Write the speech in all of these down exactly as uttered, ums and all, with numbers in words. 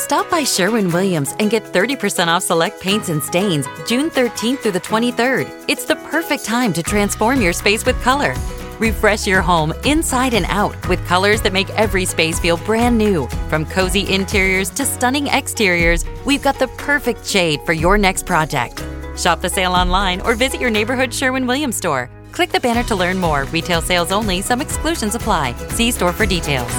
Stop by Sherwin-Williams and get thirty percent off select paints and stains June thirteenth through the twenty-third. It's the perfect time to transform your space with color. Refresh your home inside and out with colors that make every space feel brand new. From cozy interiors to stunning exteriors, we've got the perfect shade for your next project. Shop the sale online or visit your neighborhood Sherwin-Williams store. Click the banner to learn more. Retail sales only. Some exclusions apply. See store for details.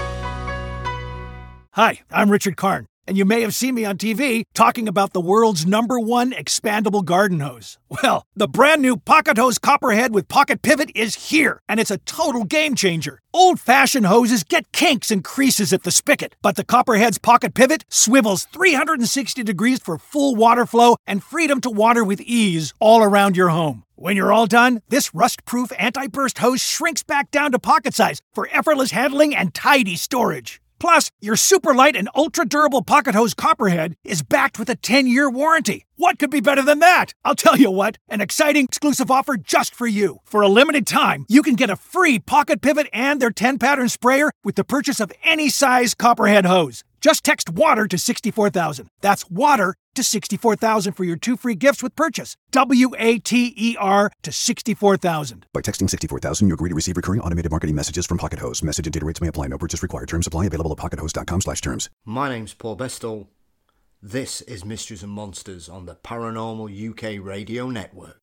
Hi, I'm Richard Karn, and you may have seen me on T V talking about the world's number one expandable garden hose. Well, the brand new Pocket Hose Copperhead with Pocket Pivot is here, and it's a total game changer. Old-fashioned hoses get kinks and creases at the spigot, but the Copperhead's Pocket Pivot swivels three hundred sixty degrees for full water flow and freedom to water with ease all around your home. When you're all done, this rust-proof anti-burst hose shrinks back down to pocket size for effortless handling and tidy storage. Plus, your super light and ultra-durable Pocket Hose Copperhead is backed with a ten-year warranty. What could be better than that? I'll tell you what, an exciting exclusive offer just for you. For a limited time, you can get a free Pocket Pivot and their ten-pattern sprayer with the purchase of any size Copperhead hose. Just text WATER to sixty-four thousand. That's WATER to sixty-four thousand for your two free gifts with purchase. W A T E R to sixty-four thousand. By texting sixty-four thousand, you agree to receive recurring automated marketing messages from Pocket Hose. Message and data rates may apply. No purchase required. Terms apply. Available at pockethose.com slash terms. My name's Paul Bestall. This is Mysteries and Monsters on the Paranormal U K Radio Network.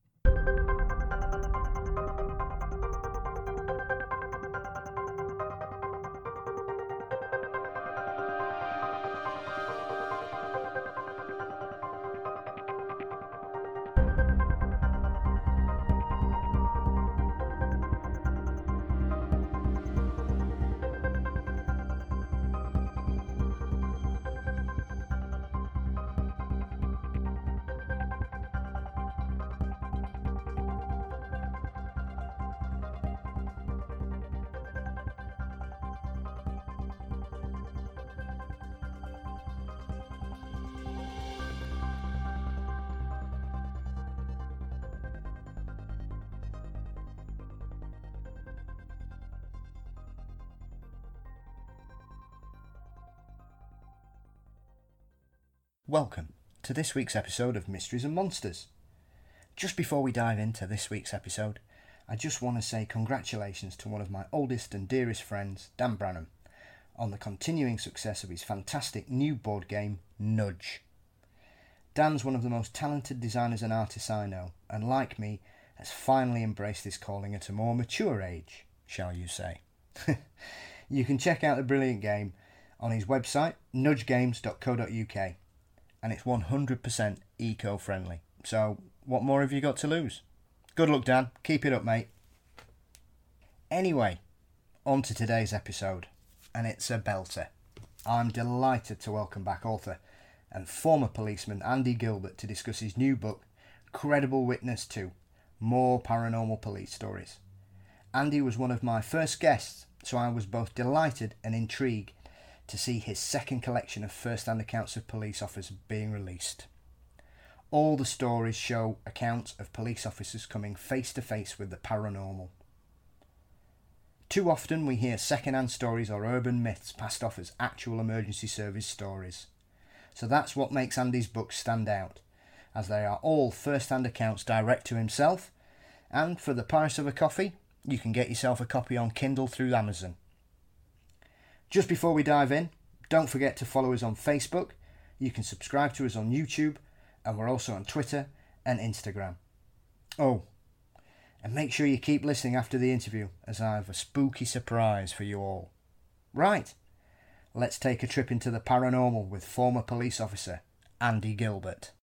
Welcome to this week's episode of Mysteries and Monsters. Just before we dive into this week's episode, I just want to say congratulations to one of my oldest and dearest friends, Dan Branham, on the continuing success of his fantastic new board game, Nudge. Dan's one of the most talented designers and artists I know, and like me, has finally embraced his calling at a more mature age, shall you say. You can check out the brilliant game on his website, nudge games dot co dot uk. And it's one hundred percent eco-friendly. So, what more have you got to lose? Good luck, Dan. Keep it up, mate. Anyway, on to today's episode. And it's a belter. I'm delighted to welcome back author and former policeman Andy Gilbert to discuss his new book, Credible Witness two, More Paranormal Police Stories. Andy was one of my first guests, so I was both delighted and intrigued to see his second collection of first-hand accounts of police officers being released. All the stories show accounts of police officers coming face-to-face with the paranormal. Too often we hear second-hand stories or urban myths passed off as actual emergency service stories. So that's what makes Andy's books stand out, as they are all first-hand accounts direct to himself, and for the price of a coffee, you can get yourself a copy on Kindle through Amazon. Just before we dive in, don't forget to follow us on Facebook. You can subscribe to us on YouTube, and we're also on Twitter and Instagram. Oh, and make sure you keep listening after the interview, as I have a spooky surprise for you all. Right, let's take a trip into the paranormal with former police officer Andy Gilbert.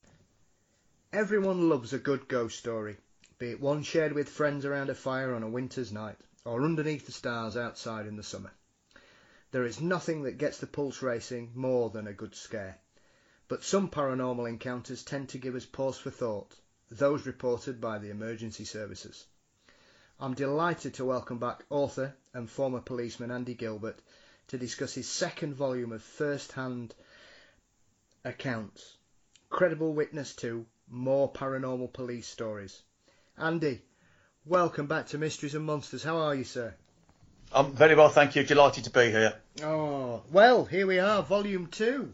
Everyone loves a good ghost story, be it one shared with friends around a fire on a winter's night, or underneath the stars outside in the summer. There is nothing that gets the pulse racing more than a good scare. But some paranormal encounters tend to give us pause for thought, those reported by the emergency services. I'm delighted to welcome back author and former policeman Andy Gilbert to discuss his second volume of first-hand accounts, Credible Witness two, More Paranormal Police Stories. Andy, welcome back to Mysteries and Monsters. How are you, sir? I'm very well, thank you. Delighted to be here. Oh, well, here we are, volume two.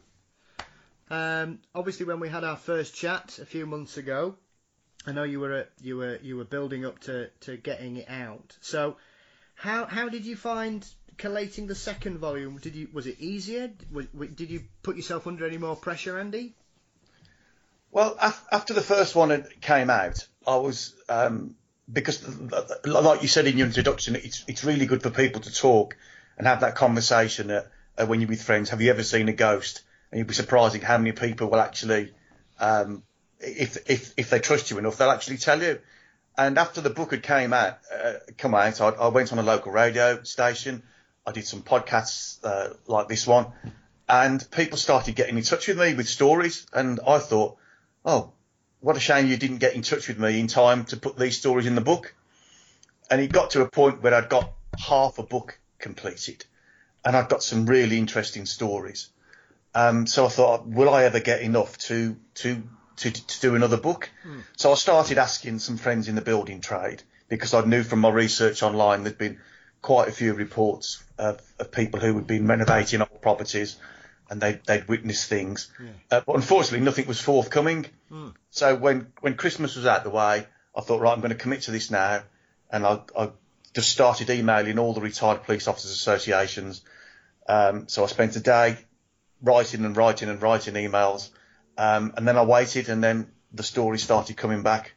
Um, obviously, when we had our first chat a few months ago, I know you were uh, you were you were building up to, to getting it out. So, how how did you find collating the second volume? Did you was it easier? Was, did you put yourself under any more pressure, Andy? Well, af- after the first one came out, I was um, because, like you said in your introduction, it's it's really good for people to talk and have that conversation uh, uh, when you're with friends. Have you ever seen a ghost? And you'd be surprised how many people will actually, um, if if if they trust you enough, they'll actually tell you. And after the book had came out, uh, come out, I, I went on a local radio station. I did some podcasts uh, like this one, and people started getting in touch with me with stories. And I thought, oh, what a shame you didn't get in touch with me in time to put these stories in the book. And it got to a point where I'd got half a book completed, and I'd got some really interesting stories. Um, so I thought, will I ever get enough to to to, to do another book? Mm. So I started asking some friends in the building trade, because I knew from my research online there'd been quite a few reports of, of people who had been renovating old properties and they'd, they'd witnessed things. Yeah. Uh, but unfortunately, nothing was forthcoming. Mm. So when, when Christmas was out the way, I thought, right, I'm going to commit to this now. And I, I just started emailing all the retired police officers associations. Um, so I spent a day writing and writing and writing emails, um, and then I waited, and then the story started coming back.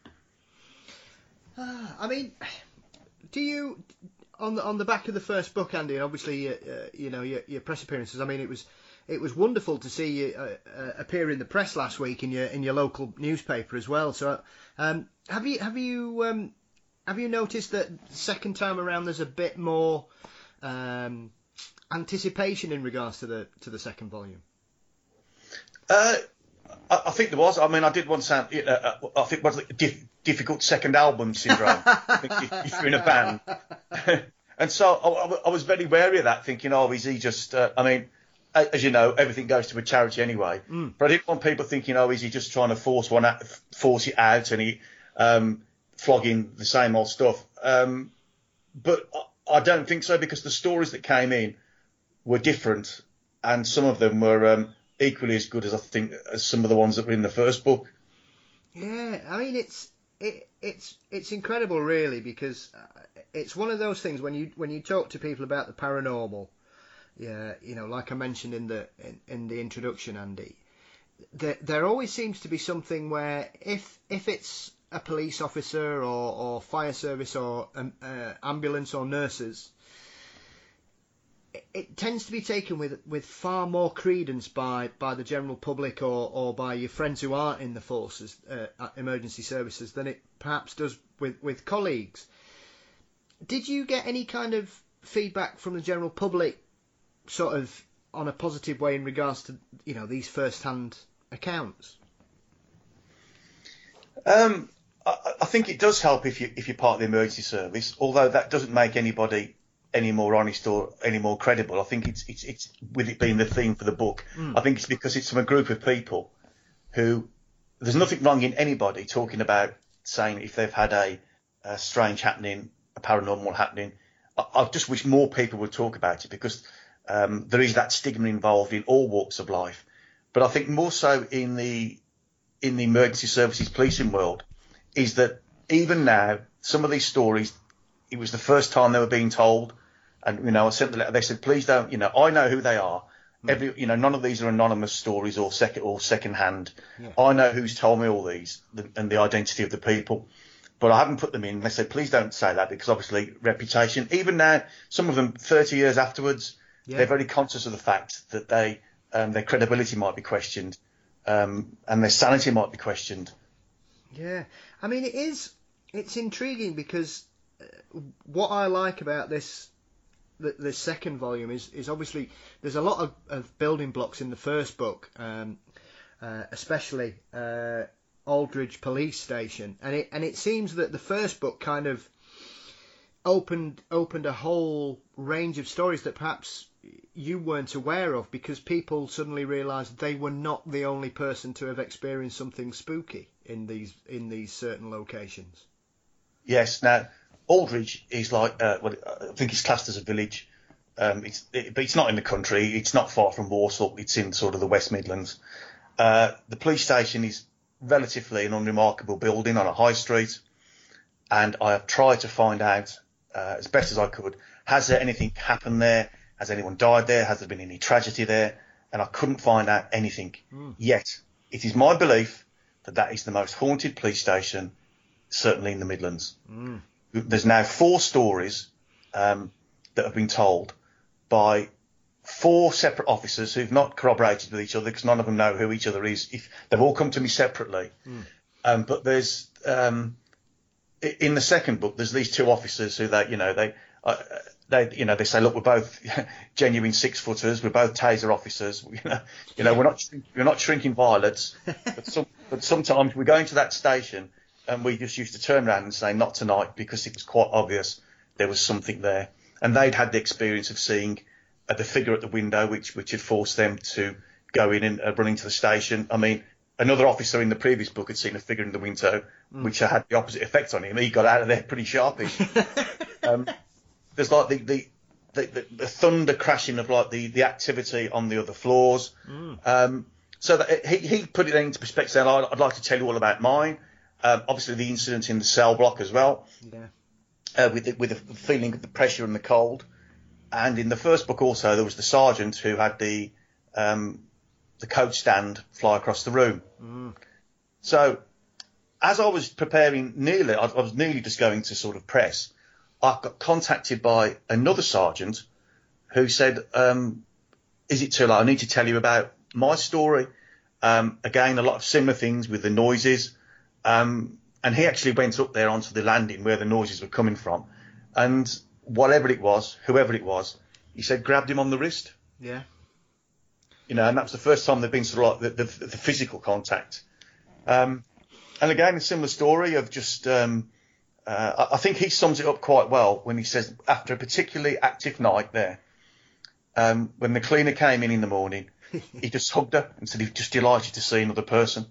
Uh, I mean, do you on the on the back of the first book, Andy, and obviously uh, you know your, your press appearances? I mean, it was it was wonderful to see you uh, uh, appear in the press last week in your in your local newspaper as well. So, um, have you have you um, have you noticed that second time around there's a bit more Um, anticipation in regards to the to the second volume? Uh, I, I think there was. I mean, I did want to sound. Uh, I think it was like dif- difficult second album syndrome. I think if, if you're in a band, and so I, I was very wary of that, thinking, "Oh, is he just?" Uh, I mean, as you know, everything goes to a charity anyway. Mm. But I didn't want people thinking, "Oh, is he just trying to force one, out, force it out, and he um, flogging the same old stuff?" Um, but I, I don't think so, because the stories that came in were different, and some of them were um, equally as good as I think as some of the ones that were in the first book. Yeah, I mean it's it, it's it's incredible, really, because it's one of those things when you when you talk to people about the paranormal, yeah, you know, like I mentioned in the in, in the introduction, Andy, there there always seems to be something where if if it's a police officer or, or fire service or um, uh, ambulance or nurses, it tends to be taken with with far more credence by, by the general public or, or by your friends who aren't in the forces, uh, emergency services, than it perhaps does with, with colleagues. Did you get any kind of feedback from the general public, sort of on a positive way, in regards to, you know, these first-hand accounts? Um, I, I think it does help if you if you're part of the emergency service, although that doesn't make anybody any more honest or any more credible. I think it's it's it's with it being the theme for the book. Mm. I think it's because it's from a group of people who, there's nothing wrong in anybody talking about saying if they've had a, a strange happening, a paranormal happening. I, I just wish more people would talk about it, because um, there is that stigma involved in all walks of life. But I think more so in the in the emergency services policing world is that even now, some of these stories, it was the first time they were being told. And, you know, I sent the letter, they said, please don't, you know, I know who they are. Mm. Every, you know, none of these are anonymous stories or second or second hand. Yeah. I know who's told me all these the, and the identity of the people, but I haven't put them in. They said, please don't say that, because obviously reputation, even now, some of them thirty years afterwards, yeah. they're very conscious of the fact that they, um, their credibility might be questioned, um, and their sanity might be questioned. Yeah. I mean, it is, it's intriguing, because what I like about this, the, the second volume is, is obviously there's a lot of, of building blocks in the first book, um, uh, especially uh, Aldridge Police Station, and it and it seems that the first book kind of opened opened a whole range of stories that perhaps you weren't aware of, because people suddenly realised they were not the only person to have experienced something spooky in these in these certain locations. Yes. Now, Aldridge is like, uh, well, I think it's classed as a village. Um, it's, it, but it's not in the country. It's not far from Walsall. It's in sort of the West Midlands. Uh, the police station is relatively an unremarkable building on a high street. And I have tried to find out uh, as best as I could, has there anything happened there? Has anyone died there? Has there been any tragedy there? And I couldn't find out anything mm. yet. It is my belief that that is the most haunted police station, certainly in the Midlands. Mm. There's now four stories um, that have been told by four separate officers who've not corroborated with each other because none of them know who each other is. If they've all come to me separately. Mm. Um, but there's um, in the second book, there's these two officers who they, you know, they, uh, they, you know, they say, look, we're both genuine six footers. We're both taser officers. You know, you know, we're not, we're not shrinking violets. But, some, but sometimes we go into that station and we just used to turn around and say, not tonight, because it was quite obvious there was something there. And they'd had the experience of seeing uh, the figure at the window, which, which had forced them to go in and uh, run into the station. I mean, another officer in the previous book had seen a figure in the window, mm. which had the opposite effect on him. He got out of there pretty sharpish. um, there's like the, the, the, the thunder crashing of like the, the activity on the other floors. Mm. Um, so that he, he put it into perspective, saying, I'd, I'd like to tell you all about mine. Um, obviously the incident in the cell block as well. Yeah. Uh, with the, with the feeling of the pressure and the cold. And in the first book also, there was the sergeant who had the, um, the coat stand fly across the room. Mm. So as I was preparing nearly, I, I was nearly just going to sort of press, I got contacted by another sergeant who said, um, is it too late? I need to tell you about my story. Um, again, a lot of similar things with the noises. Um, and he actually went up there onto the landing where the noises were coming from. And whatever it was, whoever it was, he said, grabbed him on the wrist. Yeah. You know, and that was the first time there'd been sort of like the, the, the physical contact. Um, and again, a similar story of just, um, uh, I think he sums it up quite well when he says, after a particularly active night there, um, when the cleaner came in in the morning, he just hugged her and said he was just delighted to see another person.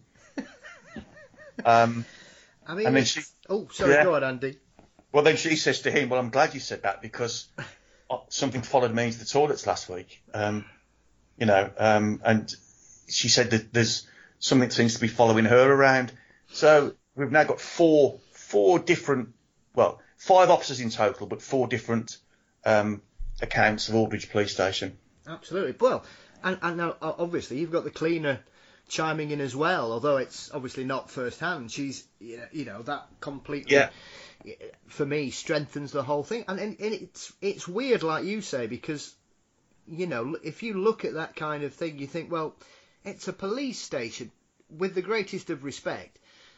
Um, I mean, and then she, oh, sorry, yeah, go on, Andy. Well, then she says to him, well, I'm glad you said that because something followed me into the toilets last week. Um, you know, um, and she said that there's something that seems to be following her around. So we've now got four, four different, well, five officers in total, but four different um, accounts of Aldridge Police Station. Absolutely. Well, and, and now obviously you've got the cleaner chiming in as well, although it's obviously not first hand. She's, you know, that completely, yeah, for me, strengthens the whole thing. And, and it's it's weird, like you say, because, you know, if you look at that kind of thing, you think, well, it's a police station. With the greatest of respect,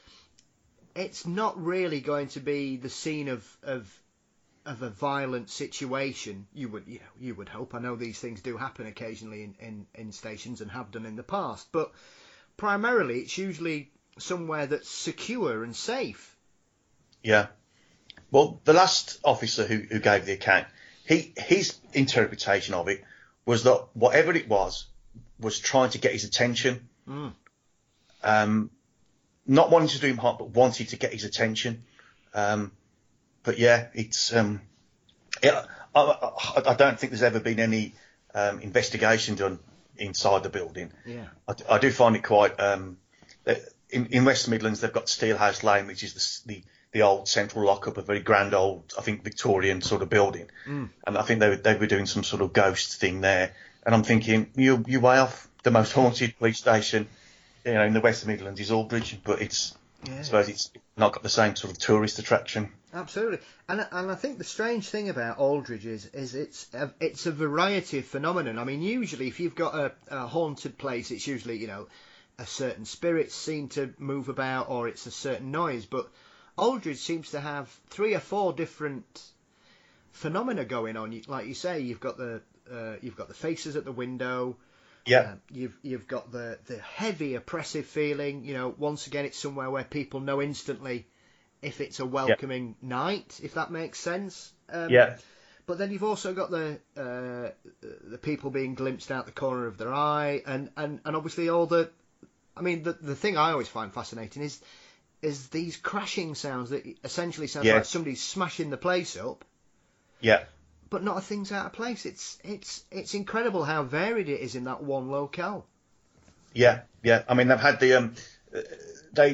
it's not really going to be the scene of of of a violent situation. You would, you know, you would hope. I know these things do happen occasionally in, in, in stations and have done in the past, but primarily it's usually somewhere that's secure and safe. Yeah. Well, the last officer who, who gave the account, he his interpretation of it was that whatever it was was trying to get his attention. Mm. Um, not wanting to do him harm, but wanting to get his attention. Um, but yeah, it's um, yeah, I, I, I don't think there's ever been any um, investigation done inside the building. Yeah, I, I do find it quite. Um, in, in West Midlands, they've got Steelhouse Lane, which is the, the the old central lockup, a very grand old, I think, Victorian sort of building. Mm. And I think they they were doing some sort of ghost thing there. And I'm thinking, you you way off. The most haunted police station, you know, in the West Midlands is Aldridge, but it's, yeah, I suppose it's not got the same sort of tourist attraction. Absolutely, and and I think the strange thing about Aldridge is is it's a, it's a variety of phenomenon. I mean, usually if you've got a, a haunted place, it's usually, you know, a certain spirit seen to move about, or it's a certain noise. But Aldridge seems to have three or four different phenomena going on. Like you say, you've got the uh, you've got the faces at the window. Yeah, uh, you've you've got the, the heavy oppressive feeling. You know, once again, it's somewhere where people know instantly if it's a welcoming yeah. night, if that makes sense. Um, yeah. But then you've also got the uh, the people being glimpsed out the corner of their eye, and, and, and obviously all the. I mean, the the thing I always find fascinating is is these crashing sounds that essentially sound Yeah. like somebody's smashing the place up, Yeah. but not a thing's out of place. It's it's it's incredible how varied it is in that one locale. Yeah, yeah. I mean, they've had the um, they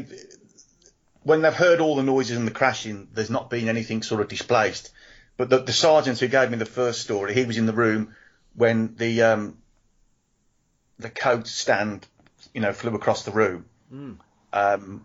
when they've heard all the noises and the crashing, there's not been anything sort of displaced. But the, the sergeant who gave me the first story, he was in the room when the um, the coat stand, you know, flew across the room. Mm. Um,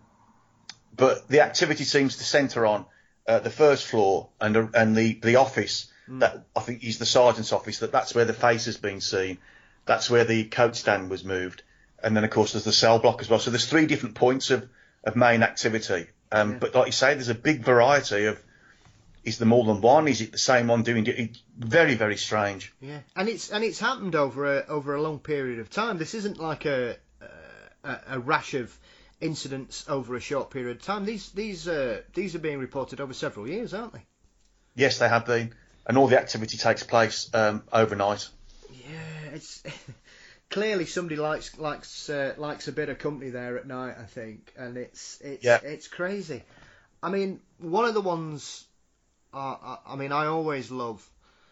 but the activity seems to centre on uh, the first floor and uh, and the the office. Mm. That I think is the sergeant's office. That that's where the face has been seen. That's where the coat stand was moved. And then, of course, there's the cell block as well. So there's three different points of, of main activity. Um, Yeah. But like you say, there's a big variety of, is there more than one? Is it the same one doing it? It's very, very strange. Yeah, and it's and it's happened over a over a long period of time. This isn't like a a, a rash of incidents over a short period of time. These these uh, these are being reported over several years, aren't they? Yes, they have been. And all the activity takes place um, overnight. Yeah, it's clearly somebody likes likes uh, likes a bit of company there at night, I think, and it's it's Yeah. it's crazy. I mean, one of the ones. Uh, I, I mean, I always love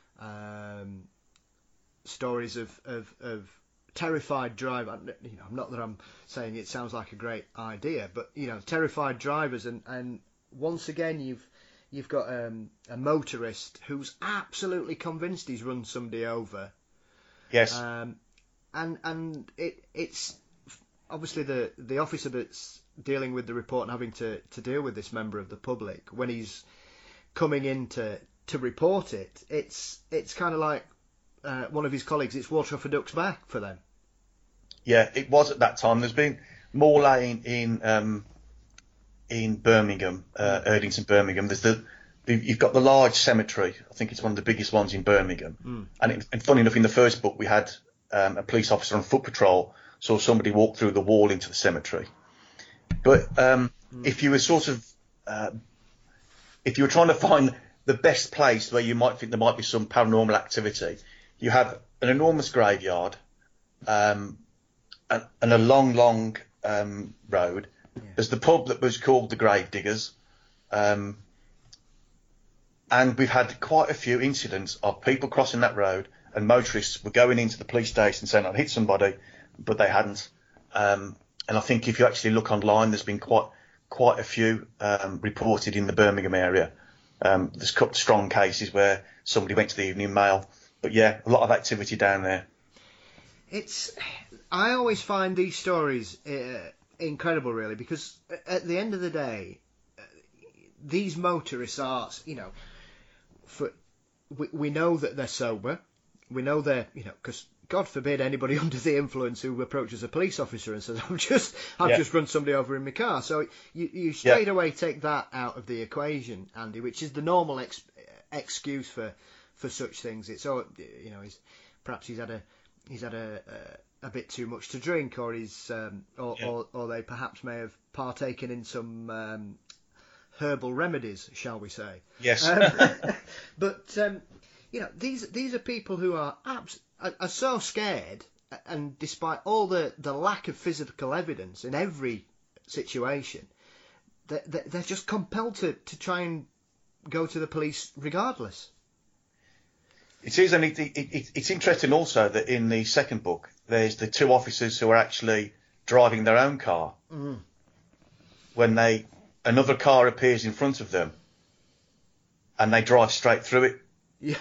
um, stories of, of of terrified driver. You know, not that I'm saying it sounds like a great idea, but you know, terrified drivers, and, and once again, you've you've got um, a motorist who's absolutely convinced he's run somebody over. Yes. Um, and and it it's obviously the the officer that's dealing with the report and having to, to deal with this member of the public when he's coming in to, to report it. It's it's kind of like uh, one of his colleagues. It's water off a duck's back for them. Yeah, it was at that time. There's been more laying in um, in Birmingham, uh, Erdington, Birmingham. There's the you've got the large cemetery. I think it's one of the biggest ones in Birmingham. Mm. And, it, and funny enough, in the first book we had um, a police officer on foot patrol, saw somebody walk through the wall into the cemetery. But um, mm. if you were sort of uh, if you were trying to find the best place where you might think there might be some paranormal activity, you have an enormous graveyard um, and, and a long, long um, road. Yeah. There's the pub that was called the Gravediggers. Um, and we've had quite a few incidents of people crossing that road and motorists were going into the police station saying I'd hit somebody, but they hadn't. Um, and I think if you actually look online, there's been quite quite a few um, reported in the Birmingham area. Um, there's cut strong cases where somebody went to the Evening Mail. But yeah, a lot of activity down there. It's I always find these stories uh, incredible, really, because at the end of the day, uh, these motorists are, you know, for we, we know that they're sober. We know they're, you know, because God forbid anybody under the influence who approaches a police officer and says, "I've just, I've yeah. just run somebody over in my car." So you, you straight yeah. away take that out of the equation, Andy, which is the normal ex- excuse for, for such things. It's oh, you know, he's perhaps he's had a he's had a a, a bit too much to drink, or he's um, or, yeah. or or they perhaps may have partaken in some um, herbal remedies, shall we say? Yes. Um, but um, you know, these these are people who are abs- are, are so scared, and despite all the, the lack of physical evidence in every situation, they're, they're just compelled to, to try and go to the police regardless. It is, and it, it, it, it's interesting also that in the second book, there's the two officers who are actually driving their own car. Mm. When they another car appears in front of them, and they drive straight through it. Yeah.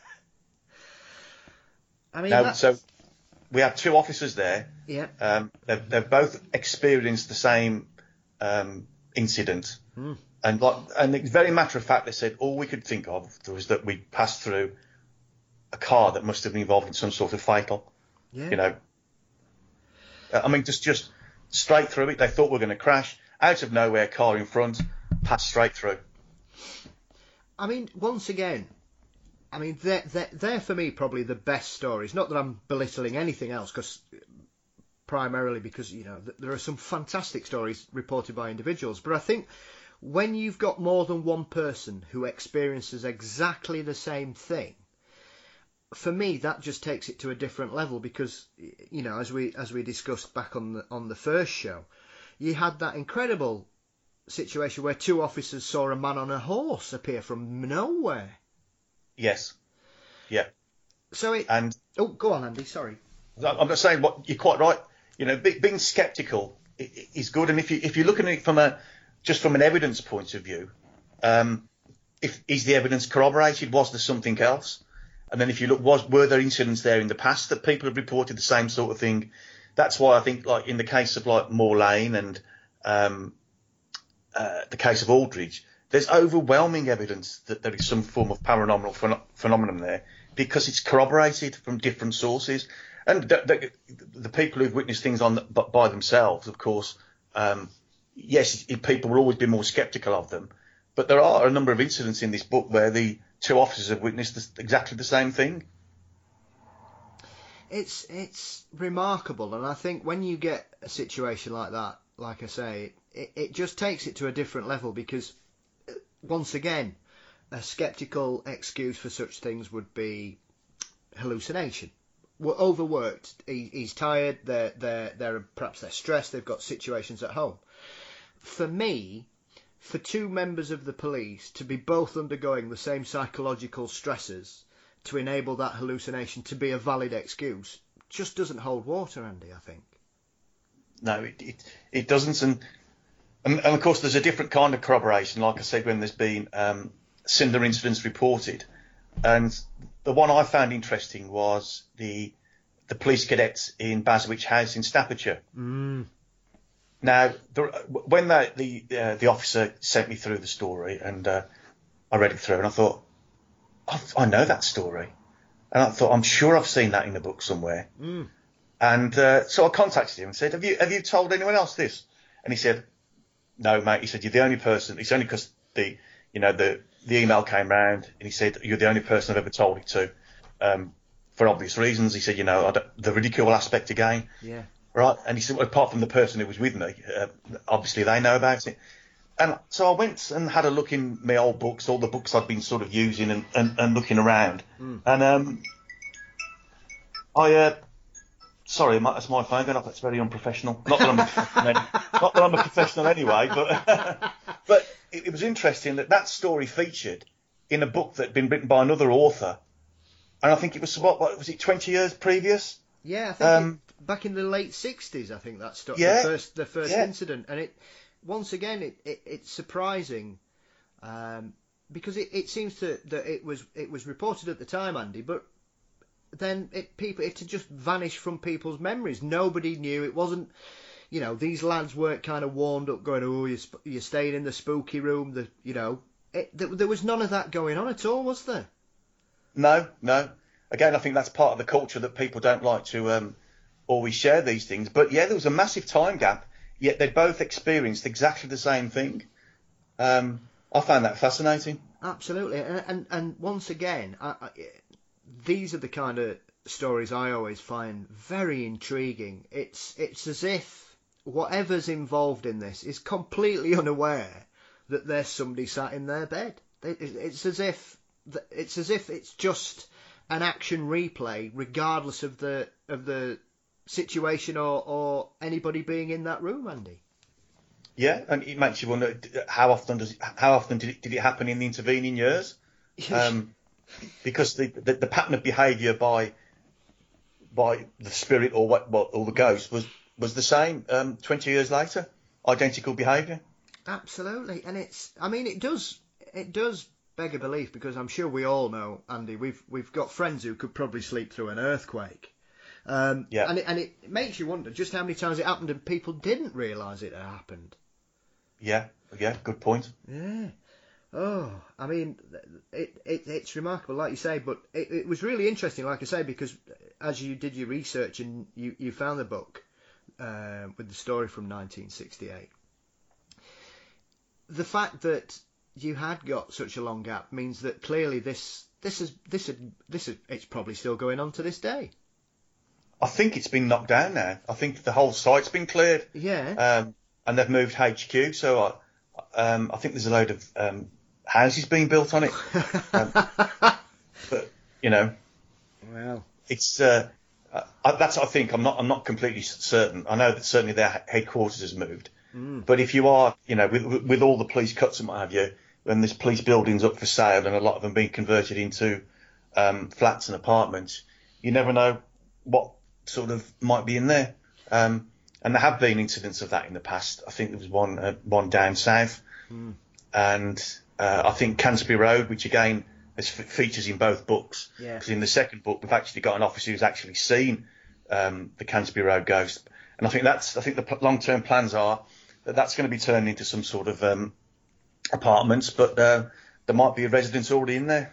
I mean, now, so we have two officers there. Yeah. Um, they've, they've both experienced the same um, incident, mm. and like, and it's very matter of fact. They said all we could think of was that we passed through a car that must have been involved in some sort of fatal. Yeah. You know. I mean, just just straight through it. They thought we were going to crash. Out of nowhere, car in front, passed straight through. I mean, once again, I mean, they're, they're, they're for me probably the best stories. Not that I'm belittling anything else, because primarily because, you know, there are some fantastic stories reported by individuals. But I think when you've got more than one person who experiences exactly the same thing, for me, that just takes it to a different level, because, you know, as we as we discussed back on the on the first show, you had that incredible situation where two officers saw a man on a horse appear from nowhere. Yes. Yeah. So it. And oh, go on, Andy. Sorry. I'm not saying what you're quite right. You know, be, being sceptical is good, and if you if you're looking at it from a just from an evidence point of view, um, if is the evidence corroborated? Was there something else? And then if you look, was were there incidents there in the past that people have reported the same sort of thing? That's why I think, like in the case of like Moor Lane and um, uh, the case of Aldridge, there's overwhelming evidence that there is some form of paranormal phen- phenomenon there because it's corroborated from different sources. And the, the, the people who've witnessed things on by themselves, of course, um, yes, people will always be more sceptical of them. But there are a number of incidents in this book where the two officers have witnessed this, exactly the same thing. It's it's remarkable, and I think when you get a situation like that, like I say, it, it just takes it to a different level because, once again, a sceptical excuse for such things would be hallucination. We're overworked. He, he's tired. They're they're they're perhaps they're stressed. They've got situations at home. For me, for two members of the police to be both undergoing the same psychological stresses to enable that hallucination to be a valid excuse just doesn't hold water, Andy, I think. No, it it, it doesn't. And, and and of course, there's a different kind of corroboration. Like I said, when there's been um, similar incidents reported, and the one I found interesting was the the police cadets in Baswich House in Staffordshire. Mm. Now, the, when the the, uh, the officer sent me through the story, and uh, I read it through, and I thought, I, I know that story, and I thought, I'm sure I've seen that in a book somewhere. Mm. And uh, so I contacted him and said, have you have you told anyone else this? And he said, no, mate. He said, you're the only person. It's only because the you know the the email came round, and he said, you're the only person I've ever told it to, um, for obvious reasons. He said, you know, I don't, the ridicule aspect again. Yeah. Right. And he said, well, apart from the person who was with me, uh, obviously they know about it. And so I went and had a look in my old books, all the books I'd been sort of using and, and, and looking around. Mm. And um, I, uh, sorry, my, that's my phone going off. That's very unprofessional. Not that I'm a professional, not that I'm a professional anyway, but but it, it was interesting that that story featured in a book that had been written by another author. And I think it was, what, what was it, twenty years previous? Yeah, I think um, it, back in the late sixties, I think that started, yeah, the first, the first yeah. incident. And it, once again, it, it it's surprising um, because it, it seems to that it was it was reported at the time, Andy, but then it people it had just vanished from people's memories. Nobody knew. It wasn't, you know, these lads weren't kind of warmed up, going, "Oh, you're, you're staying in the spooky room." The you know, it, there, there was none of that going on at all, was there? No, no. Again, I think that's part of the culture that people don't like to um, always share these things. But yeah, there was a massive time gap, yet they both experienced exactly the same thing. Um, I found that fascinating. Absolutely. And and, and once again, I, I, these are the kind of stories I always find very intriguing. It's it's as if whatever's involved in this is completely unaware that there's somebody sat in their bed. It's as if it's as if it's just an action replay, regardless of the of the situation or, or anybody being in that room, Andy. Yeah, and it makes you wonder how often does it, how often did it, did it happen in the intervening years? Um, because the, the the pattern of behaviour by by the spirit or what, what or the ghost was was the same um, twenty years later, identical behaviour. Absolutely, and it's I mean it does it does. beg a belief, because I'm sure we all know, Andy, we've we've got friends who could probably sleep through an earthquake. Um, yeah. And it, and it makes you wonder just how many times it happened and people didn't realise it had happened. Yeah, yeah, good point. Yeah. Oh, I mean, it, it it's remarkable, like you say, but it, it was really interesting, like I say, because as you did your research and you, you found the book uh, with the story from nineteen sixty-eight, the fact that you had got such a long gap means that clearly this this is this is this is it's probably still going on to this day. I think it's been knocked down now. I think the whole site's been cleared. Yeah. Um, and they've moved H Q, so I, um, I think there's a load of um, houses being built on it. um, but you know, well, it's uh, uh, that's I think I'm not I'm not completely certain. I know that certainly their headquarters has moved. Mm. But if you are, you know, with, with all the police cuts and what have you, when there's police buildings up for sale and a lot of them being converted into um, flats and apartments, you never know what sort of might be in there. Um, and there have been incidents of that in the past. I think there was one uh, one down south, mm. and uh, I think Cansby Road, which again has f- features in both books. Because yeah. in the second book, we've actually got an officer who's actually seen um, the Cansby Road ghost, and I think that's I think the p- long-term plans are that that's going to be turned into some sort of um, apartments, but uh, there might be a resident already in there.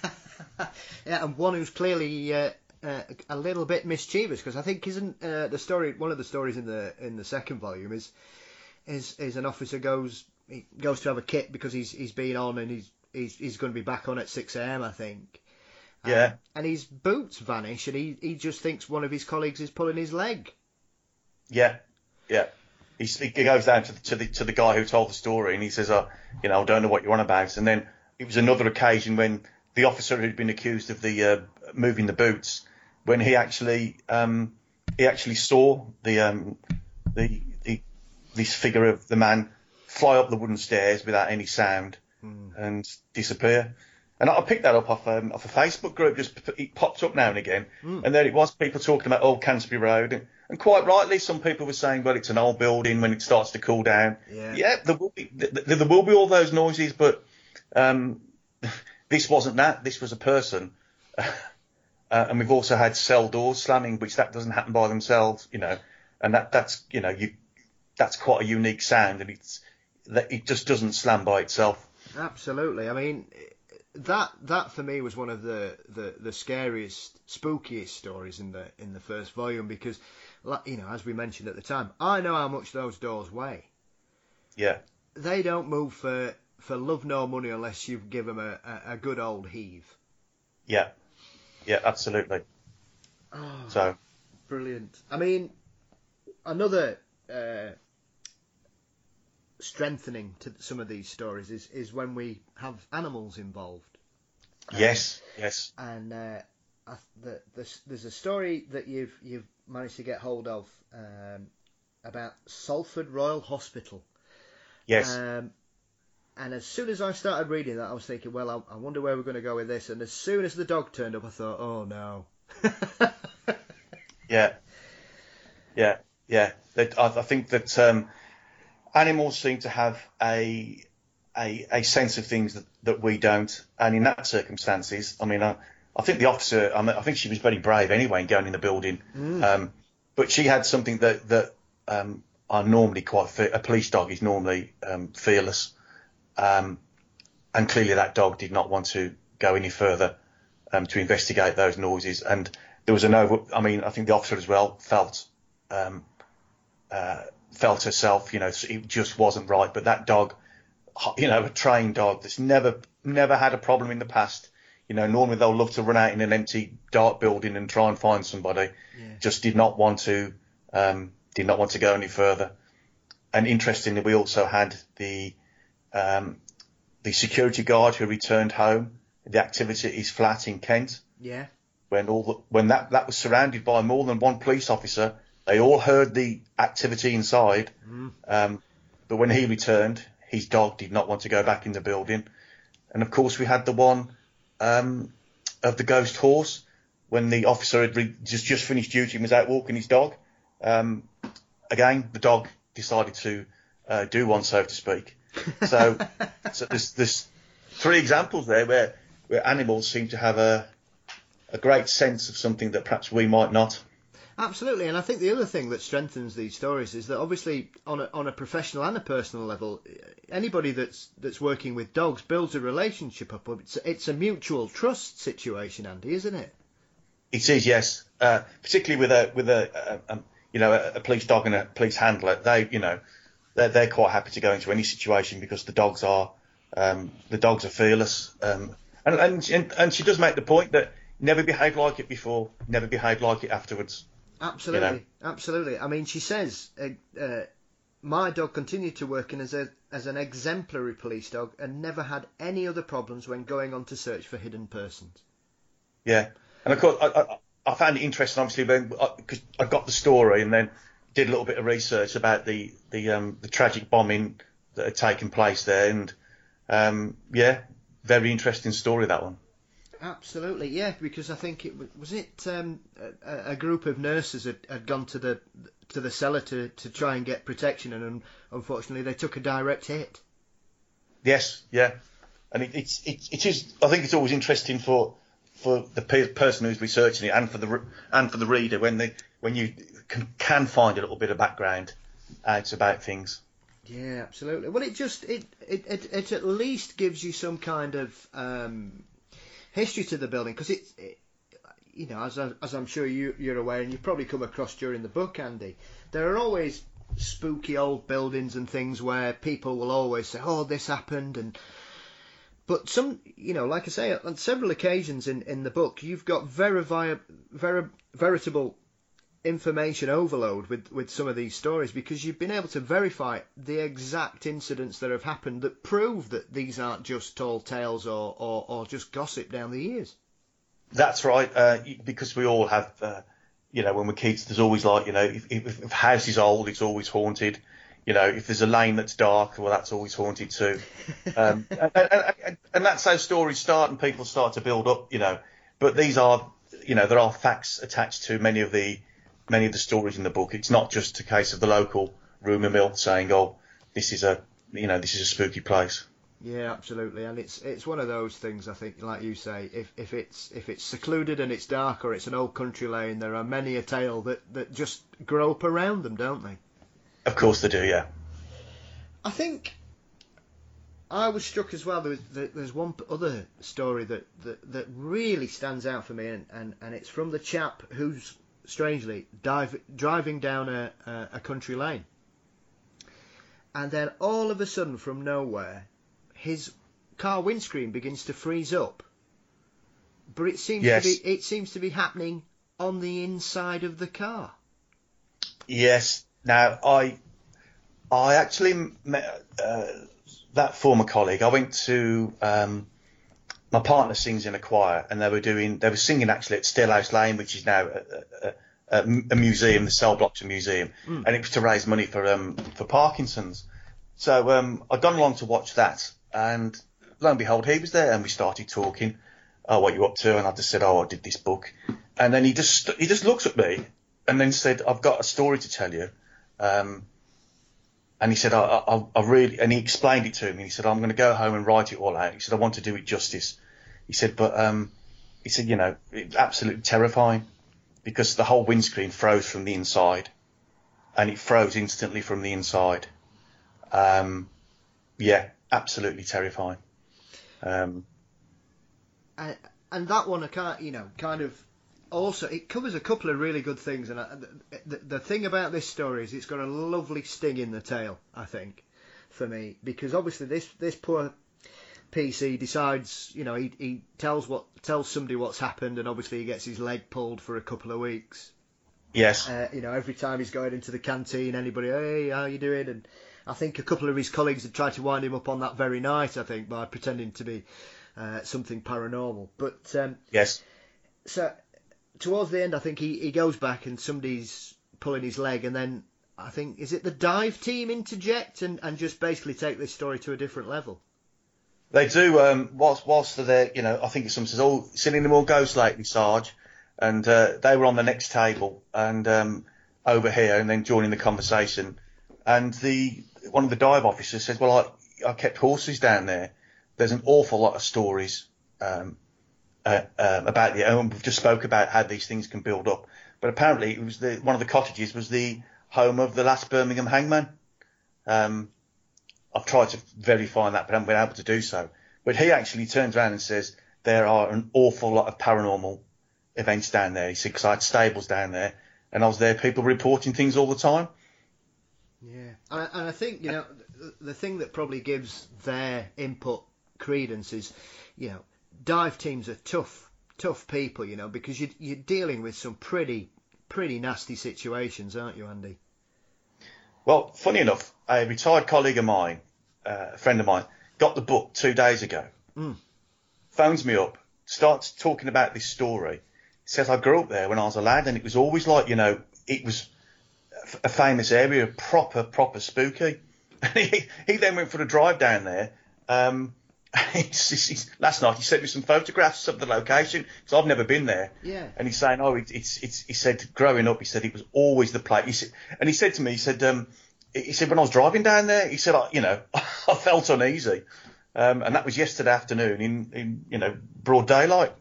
Yeah, and one who's clearly uh, uh, a little bit mischievous, because I think isn't uh, the story one of the stories in the in the second volume is is is an officer goes he goes to have a kit because he's he's been on and he's he's he's going to be back on at six a.m. I think. Yeah. Um, and his boots vanish, and he he just thinks one of his colleagues is pulling his leg. Yeah, yeah. He, he goes down to the, to the to the guy who told the story, and he says, "Oh, you know, I don't know what you're on about." And then it was another occasion when the officer who'd been accused of the uh, moving the boots, when he actually um, he actually saw the um, the the this figure of the man fly up the wooden stairs without any sound mm. and disappear. And I picked that up off um, off a Facebook group. Just it popped up now and again, mm. and there it was. People talking about old Cansby Road, and, and quite rightly, some people were saying, "Well, it's an old building. When it starts to cool down, yeah, yeah there will be there, there will be all those noises." But um, this wasn't that. This was a person, uh, and we've also had cell doors slamming, which that doesn't happen by themselves, you know. And that that's you know you that's quite a unique sound, and it's that it just doesn't slam by itself. Absolutely. I mean. That that for me was one of the, the, the scariest, spookiest stories in the in the first volume because, you know, as we mentioned at the time, I know how much those doors weigh. Yeah. They don't move for, for love nor money unless you give them a, a, a good old heave. Yeah. Yeah, absolutely. Oh, so. Brilliant. I mean, another uh, strengthening to some of these stories is, is when we have animals involved. Yes, um, yes. And uh, I, the, the, there's a story that you've you've managed to get hold of um, about Salford Royal Hospital. Yes. Um, and as soon as I started reading that, I was thinking, well, I, I wonder where we're going to go with this. And as soon as the dog turned up, I thought, oh no. yeah, yeah, yeah. I, I think that. Um, Animals seem to have a a, a sense of things that, that we don't, and in that circumstances, I mean, I, I think the officer, I, mean, I think she was very brave anyway in going in the building, mm. um, but she had something that that um, are normally quite fe- a police dog is normally um, fearless, um, and clearly that dog did not want to go any further um, to investigate those noises, and there was an over. I mean, I think the officer as well felt. Um, uh, felt herself, you know, it just wasn't right. But that dog, you know, a trained dog that's never, never had a problem in the past. You know, normally they'll love to run out in an empty, dark building and try and find somebody. Yeah. Just did not want to, um, did not want to go any further. And interestingly, we also had the, um, the security guard who returned home. The activity at his flat in Kent. Yeah. When all the, when that, that was surrounded by more than one police officer. They all heard the activity inside, mm. um, but when he returned, his dog did not want to go back in the building. And of course, we had the one um, of the ghost horse when the officer had re- just just finished duty and was out walking his dog. Um, again, the dog decided to uh, do one, so to speak. So, so there's, there's three examples there where where animals seem to have a a great sense of something that perhaps we might not. Absolutely, and I think the other thing that strengthens these stories is that obviously on a, on a professional and a personal level, anybody that's that's working with dogs builds a relationship up. It's, it's a mutual trust situation, Andy, isn't it? It is, yes. Uh, particularly with a with a, a, a you know a, a police dog and a police handler, they you know they're they're quite happy to go into any situation because the dogs are um, the dogs are fearless. Um, and, and and she does make the point that never behaved like it before, never behaved like it afterwards. Absolutely, you know? absolutely. I mean, she says, uh, uh, my dog continued to work in as a as an exemplary police dog and never had any other problems when going on to search for hidden persons. Yeah, and of course, I, I, I found it interesting, obviously, because I got the story, and then did a little bit of research about the the um, the tragic bombing that had taken place there, and um, yeah, very interesting story, that one. Absolutely, yeah, because I think it was, was it um, a, a group of nurses had, had gone to the to the cellar to, to try and get protection, and unfortunately they took a direct hit. Yes, yeah, and it, it's it, it is. I think it's always interesting for for the pe- person who's researching it, and for the and for the reader when they when you can, can find a little bit of background out about things. Yeah, absolutely. Well, it just it it, it, it at least gives you some kind of um, history to the building, because it's it, you know, as I, as I'm sure you you're aware, and you've probably come across during the book, Andy, there are always spooky old buildings and things where people will always say, "Oh, this happened," and but some, you know, like I say, on several occasions in, in the book, you've got very, very, very veritable information overload with, with some of these stories, because you've been able to verify the exact incidents that have happened that prove that these aren't just tall tales or, or, or just gossip down the years. That's right, uh, because we all have, uh, you know, when we're kids, there's always like, you know, if, if, if a house is old, it's always haunted. You know, if there's a lane that's dark, well, that's always haunted too. Um, and, and, and, and that's how stories start and people start to build up, you know. But these are, you know, there are facts attached to many of the many of the stories in the book. It's not just a case of the local rumour mill saying, oh, this is a, you know, this is a spooky place. Yeah, absolutely. And it's it's one of those things, I think, like you say, if, if it's if it's secluded and it's dark, or it's an old country lane, there are many a tale that, that just grow up around them, don't they? Of course they do, yeah. I think I was struck as well. There was, there's one other story that, that, that really stands out for me, and, and, and it's from the chap who's, strangely, dive, driving down a, a, a country lane. And then all of a sudden, from nowhere, his car windscreen begins to freeze up. But it seems yes. to be it seems to be happening on the inside of the car. Yes. Now, I I actually met uh, that former colleague. I went to, um, my partner sings in a choir, and they were doing, they were singing actually at Stillhouse Lane, which is now a, a, a, a museum, the Cell Blocks Museum, mm. and it was to raise money for um, for Parkinson's. So um, I'd gone along to watch that, and lo and behold, he was there, and we started talking. Oh, what you up to? And I just said, oh, I did this book. And then he just he just looked at me, and then said, I've got a story to tell you. Um, and he said, I, I, I really, and he explained it to me. He said, I'm going to go home and write it all out. He said, I want to do it justice. He said, but, um, he said, you know, it's absolutely terrifying, because the whole windscreen froze from the inside, and it froze instantly from the inside. Um, yeah, absolutely terrifying. Um, and, and that one, I can't, you know, kind of, also, it covers a couple of really good things, and I, the, the thing about this story is it's got a lovely sting in the tail, I think, for me, because obviously this this poor P C decides, you know, he he tells what tells somebody what's happened, and obviously he gets his leg pulled for a couple of weeks. Yes. Uh, you know, every time he's going into the canteen, anybody, hey, how you doing? And I think a couple of his colleagues had tried to wind him up on that very night, I think, by pretending to be uh, something paranormal. But um, yes. So. Towards the end, I think he, he goes back and somebody's pulling his leg, and then I think, is it the dive team interject and, and just basically take this story to a different level? They do. Um, whilst whilst they're there, you know, I think someone says, "Oh, seen any more ghosts lately, Sarge?" And uh, they were on the next table and um, over here, and then joining the conversation. And the one of the dive officers says, "Well, I I kept horses down there. There's an awful lot of stories." Um, Uh, um, about the, and we've just spoke about how these things can build up, but apparently it was the one of the cottages was the home of the last Birmingham hangman. Um, I've tried to verify that, but haven't been able to do so. But he actually turns around and says there are an awful lot of paranormal events down there. He said, because I had stables down there, and I was there, people reporting things all the time. Yeah, and I, and I think, you know, the thing that probably gives their input credence is, you know, dive teams are tough, tough people, you know, because you, you're dealing with some pretty, pretty nasty situations, aren't you, Andy? Well, funny enough, a retired colleague of mine, uh, a friend of mine, got the book two days ago, mm. phones me up, starts talking about this story, says I grew up there when I was a lad, and it was always like, you know, it was a famous area, proper, proper spooky. And he, he then went for a drive down there. Um, he's, he's, last night he sent me some photographs of the location, because I've never been there. Yeah. And he's saying, oh, it, it's, it's, he said, growing up, he said it was always the place. He said, and he said to me, he said, um, he said, when I was driving down there, he said, I, you know, I felt uneasy. Um, and that was yesterday afternoon in, in, you know, broad daylight.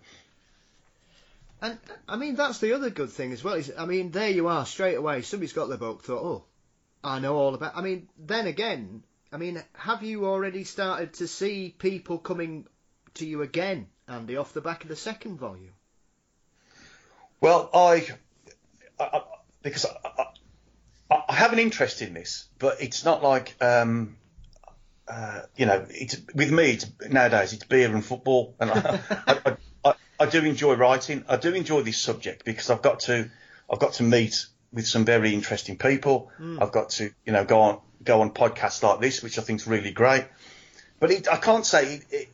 And, I mean, that's the other good thing as well. Is, I mean, there you are, straight away, somebody's got their book, thought, oh, I know all about... I mean, then again, I mean, have you already started to see people coming to you again, Andy, off the back of the second volume? Well, I... I, I because I, I, I have an interest in this, but it's not like... Um, uh, you know, it's with me, it's, nowadays, it's beer and football, and I... I, I I do enjoy writing. I do enjoy this subject because I've got to, I've got to meet with some very interesting people. Mm. I've got to, you know, go on, go on podcasts like this, which I think is really great. But it, I can't say, it, it,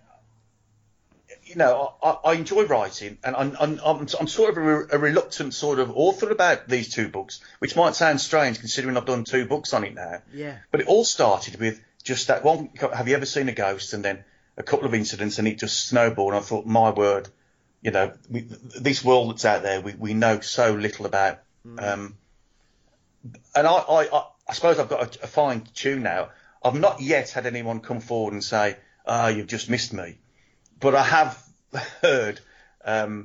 you know, I, I enjoy writing, and I'm, I'm, I'm, I'm sort of a, a reluctant sort of author about these two books, which might sound strange considering I've done two books on it now. Yeah. But it all started with just that one. Have you ever seen a ghost? And then a couple of incidents, and it just snowballed. And I thought, my word, you know, we, this world that's out there, we, we know so little about. Mm. Um, and I, I, I suppose I've got a, a fine tune now. I've not yet had anyone come forward and say, ah, oh, you've just missed me. But I have heard um,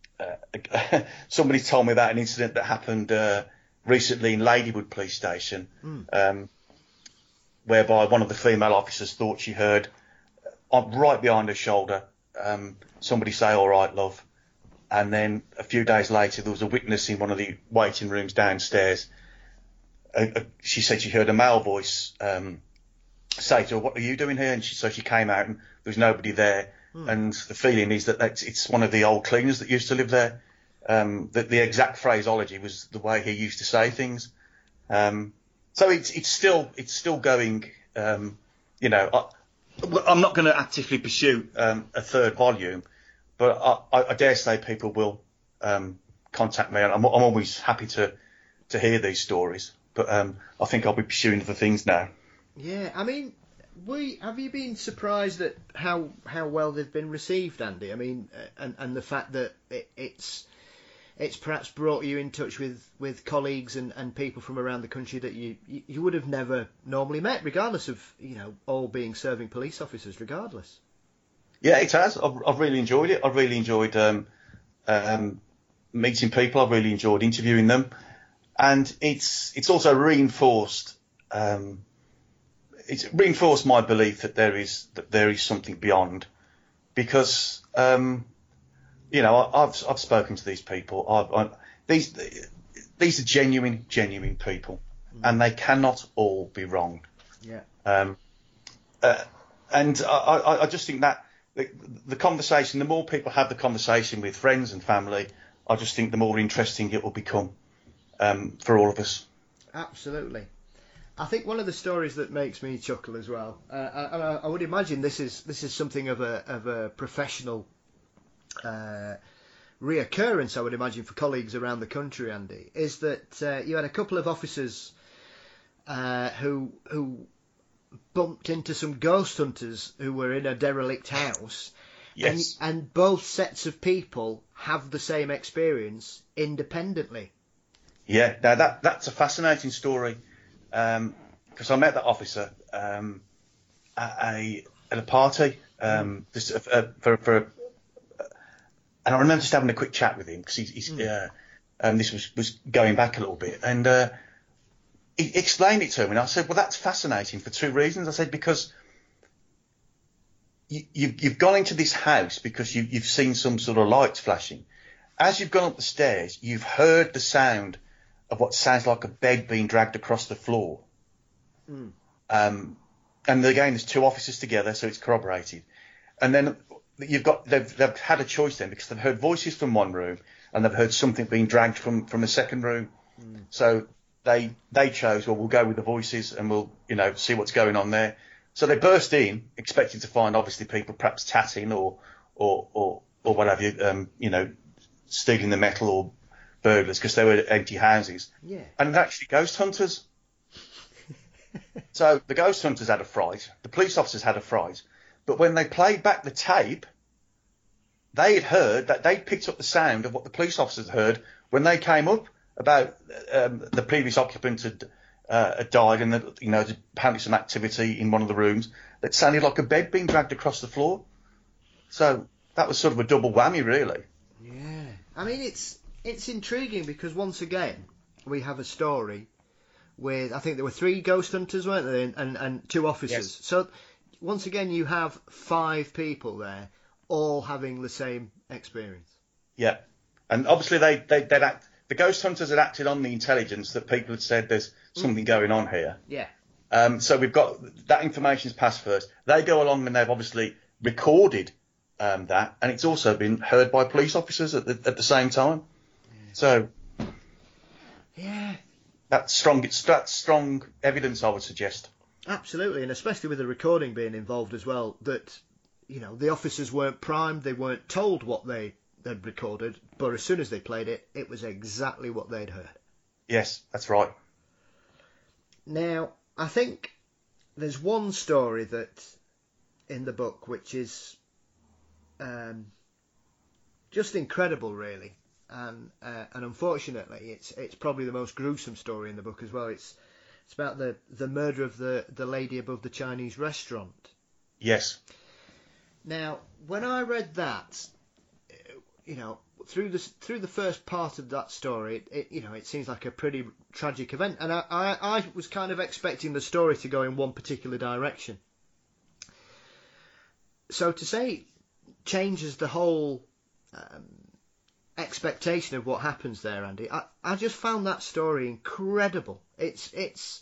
uh, somebody told me about an incident that happened uh, recently in Ladywood Police Station, mm. um, whereby one of the female officers thought she heard right behind her shoulder, um, somebody say, all right, love. And then a few days later, there was a witness in one of the waiting rooms downstairs. Uh, uh, she said she heard a male voice um, say to her, what are you doing here? And she, so she came out and there was nobody there. Hmm. And the feeling is that that's, it's one of the old cleaners that used to live there. Um, that the exact phraseology was the way he used to say things. Um, so it's, it's still, it's still going, um, you know, I, I'm not going to actively pursue um, a third volume, but I, I, I dare say people will um, contact me. I'm, I'm always happy to, to hear these stories, but um, I think I'll be pursuing other things now. Yeah, I mean, we have you been surprised at how how well they've been received, Andy? I mean, and and the fact that it, it's it's perhaps brought you in touch with, with colleagues and, and people from around the country that you, you, you would have never normally met, regardless of, you know, all being serving police officers, regardless. Yeah, it has. I've, I've really enjoyed it. I've really enjoyed um, um, meeting people. I've really enjoyed interviewing them. And it's it's also reinforced um, it's reinforced my belief that there is that there is something beyond, because um, you know, I've I've spoken to these people. I've, I, these these are genuine, genuine people, mm. and they cannot all be wrong. Yeah. Um. Uh, and I, I, I just think that the, the conversation, the more people have the conversation with friends and family, I just think the more interesting it will become um, for all of us. Absolutely. I think one of the stories that makes me chuckle as well, uh, I, I would imagine this is this is something of a of a professional. Uh, reoccurrence, I would imagine, for colleagues around the country, Andy, is that uh, you had a couple of officers uh, who who bumped into some ghost hunters who were in a derelict house. Yes. And, and both sets of people have the same experience independently. Yeah, now that that's a fascinating story, because um, I met that officer um, at a at a party um, this, uh, for for. And I remember just having a quick chat with him because he's, he's mm. uh, um, this was, was going back a little bit, and uh, he explained it to me. And I said, "Well, that's fascinating for two reasons." I said, "Because you, you've, you've gone into this house because you, you've seen some sort of lights flashing. As you've gone up the stairs, you've heard the sound of what sounds like a bed being dragged across the floor. Mm. Um, and again, there's two officers together, so it's corroborated. And then." You've got they've they've had a choice then, because they've heard voices from one room and they've heard something being dragged from, from a second room. Mm. So they they chose, well, we'll go with the voices and we'll, you know, see what's going on there. So they burst in, expecting to find obviously people perhaps tatting or or or, or what have you, um, you know, stealing the metal or burglars because they were empty houses. Yeah. And they're actually ghost hunters. So the ghost hunters had a fright, the police officers had a fright, but when they played back the tape, they had heard that they picked up the sound of what the police officers heard when they came up about um, the previous occupant had, uh, had died, and that, you know, there's apparently some activity in one of the rooms that sounded like a bed being dragged across the floor. So that was sort of a double whammy, really. Yeah. I mean, it's it's intriguing because once again we have a story with, I think there were three ghost hunters, weren't there, and and two officers. Yes. So once again you have five people there, all having the same experience. Yeah, and obviously they they they'd act, the ghost hunters had acted on the intelligence that people had said there's something mm. going on here. Yeah. Um. So we've got that information's passed first. They go along and they've obviously recorded um that, and it's also been heard by police officers at the at the same time. Yeah. So. Yeah. That's strong. It's that's strong evidence, I would suggest. Absolutely, and especially with the recording being involved as well. That, you know, the officers weren't primed; they weren't told what they had recorded, but as soon as they played it, it was exactly what they'd heard. Yes, that's right. Now, I think there's one story that in the book which is um, just incredible, really. And uh, and unfortunately, it's it's probably the most gruesome story in the book as well. It's it's about the, the murder of the, the lady above the Chinese restaurant. Yes. Now, when I read that, you know, through the through the first part of that story, it, it you know it seems like a pretty tragic event, and I, I I was kind of expecting the story to go in one particular direction. So to say changes the whole. Um, expectation of what happens there, Andy. I, I just found that story incredible. It's it's.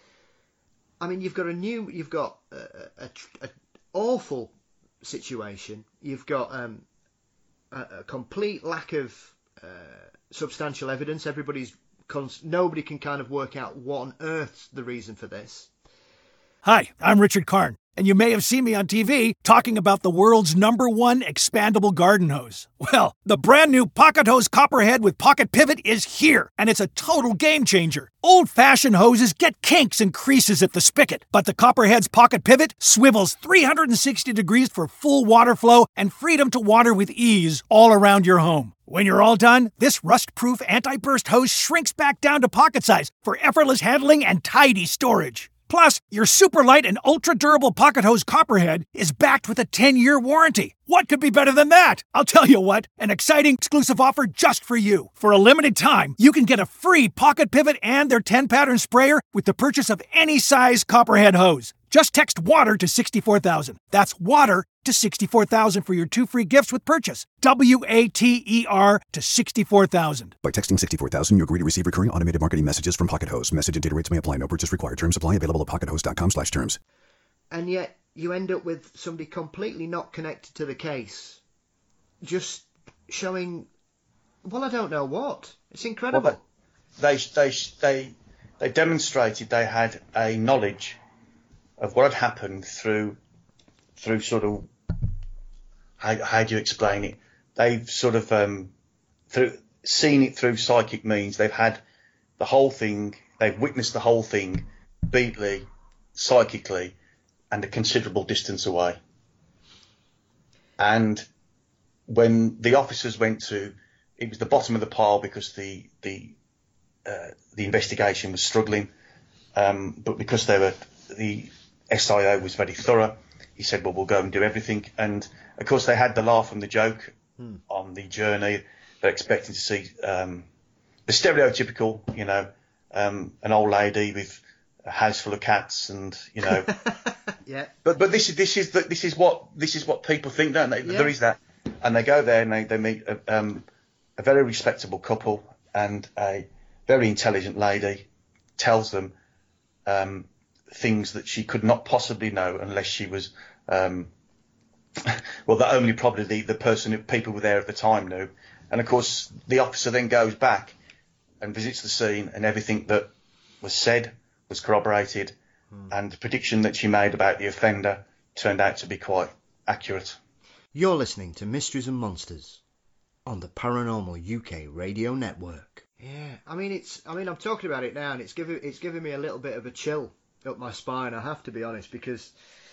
I mean, you've got a new, you've got a, a, a awful situation. You've got um, a, a complete lack of uh, substantial evidence. Everybody's cons- nobody can kind of work out what on earth's the reason for this. Hi, I'm Richard Karn, and you may have seen me on T V talking about the world's number one expandable garden hose. Well, the brand new Pocket Hose Copperhead with Pocket Pivot is here, and it's a total game changer. Old-fashioned hoses get kinks and creases at the spigot, but the Copperhead's Pocket Pivot swivels three hundred sixty degrees for full water flow and freedom to water with ease all around your home. When you're all done, this rust-proof anti-burst hose shrinks back down to pocket size for effortless handling and tidy storage. Plus, your super light and ultra-durable Pocket Hose Copperhead is backed with a ten-year warranty. What could be better than that? I'll tell you what, an exciting exclusive offer just for you. For a limited time, you can get a free Pocket Pivot and their ten-pattern sprayer with the purchase of any size Copperhead hose. Just text WATER to sixty-four thousand. That's WATER to sixty-four thousand for your two free gifts with purchase. W A T E R to sixty-four thousand. By texting sixty-four thousand, you agree to receive recurring automated marketing messages from Pocket Hose. Message and data rates may apply. No purchase required. Terms apply. Available at pockethose.com slash terms. And yet you end up with somebody completely not connected to the case, just showing, well, I don't know what. It's incredible. Well, they, they, they, they demonstrated they had a knowledge of what had happened through, through sort of, how, how do you explain it? They've sort of, um, through, seen it through psychic means. They've had the whole thing, they've witnessed the whole thing, beatly, psychically, and a considerable distance away. And when the officers went to, it was the bottom of the pile because the, the, uh, the investigation was struggling. Um, but because they were, the S I O was very thorough, he said, well, we'll go and do everything. And of course they had the laugh and the joke hmm. on the journey. They're expecting to see, um, the stereotypical, you know, um, an old lady with a house full of cats and, you know, yeah. But, but this is, this is, the, this is what, this is what people think, don't they? Yeah. There is that. And they go there and they, they meet a, um, a very respectable couple and a very intelligent lady tells them, um, things that she could not possibly know unless she was, um, well, that only probably the, the person who people were there at the time knew. And of course, the officer then goes back and visits the scene, and everything that was said was corroborated, hmm. and the prediction that she made about the offender turned out to be quite accurate. You're listening to Mysteries and Monsters on the Paranormal U K radio network. Yeah, I mean it's. I mean I'm talking about it now, and it's giving it's giving me a little bit of a chill up my spine. I have to be honest, because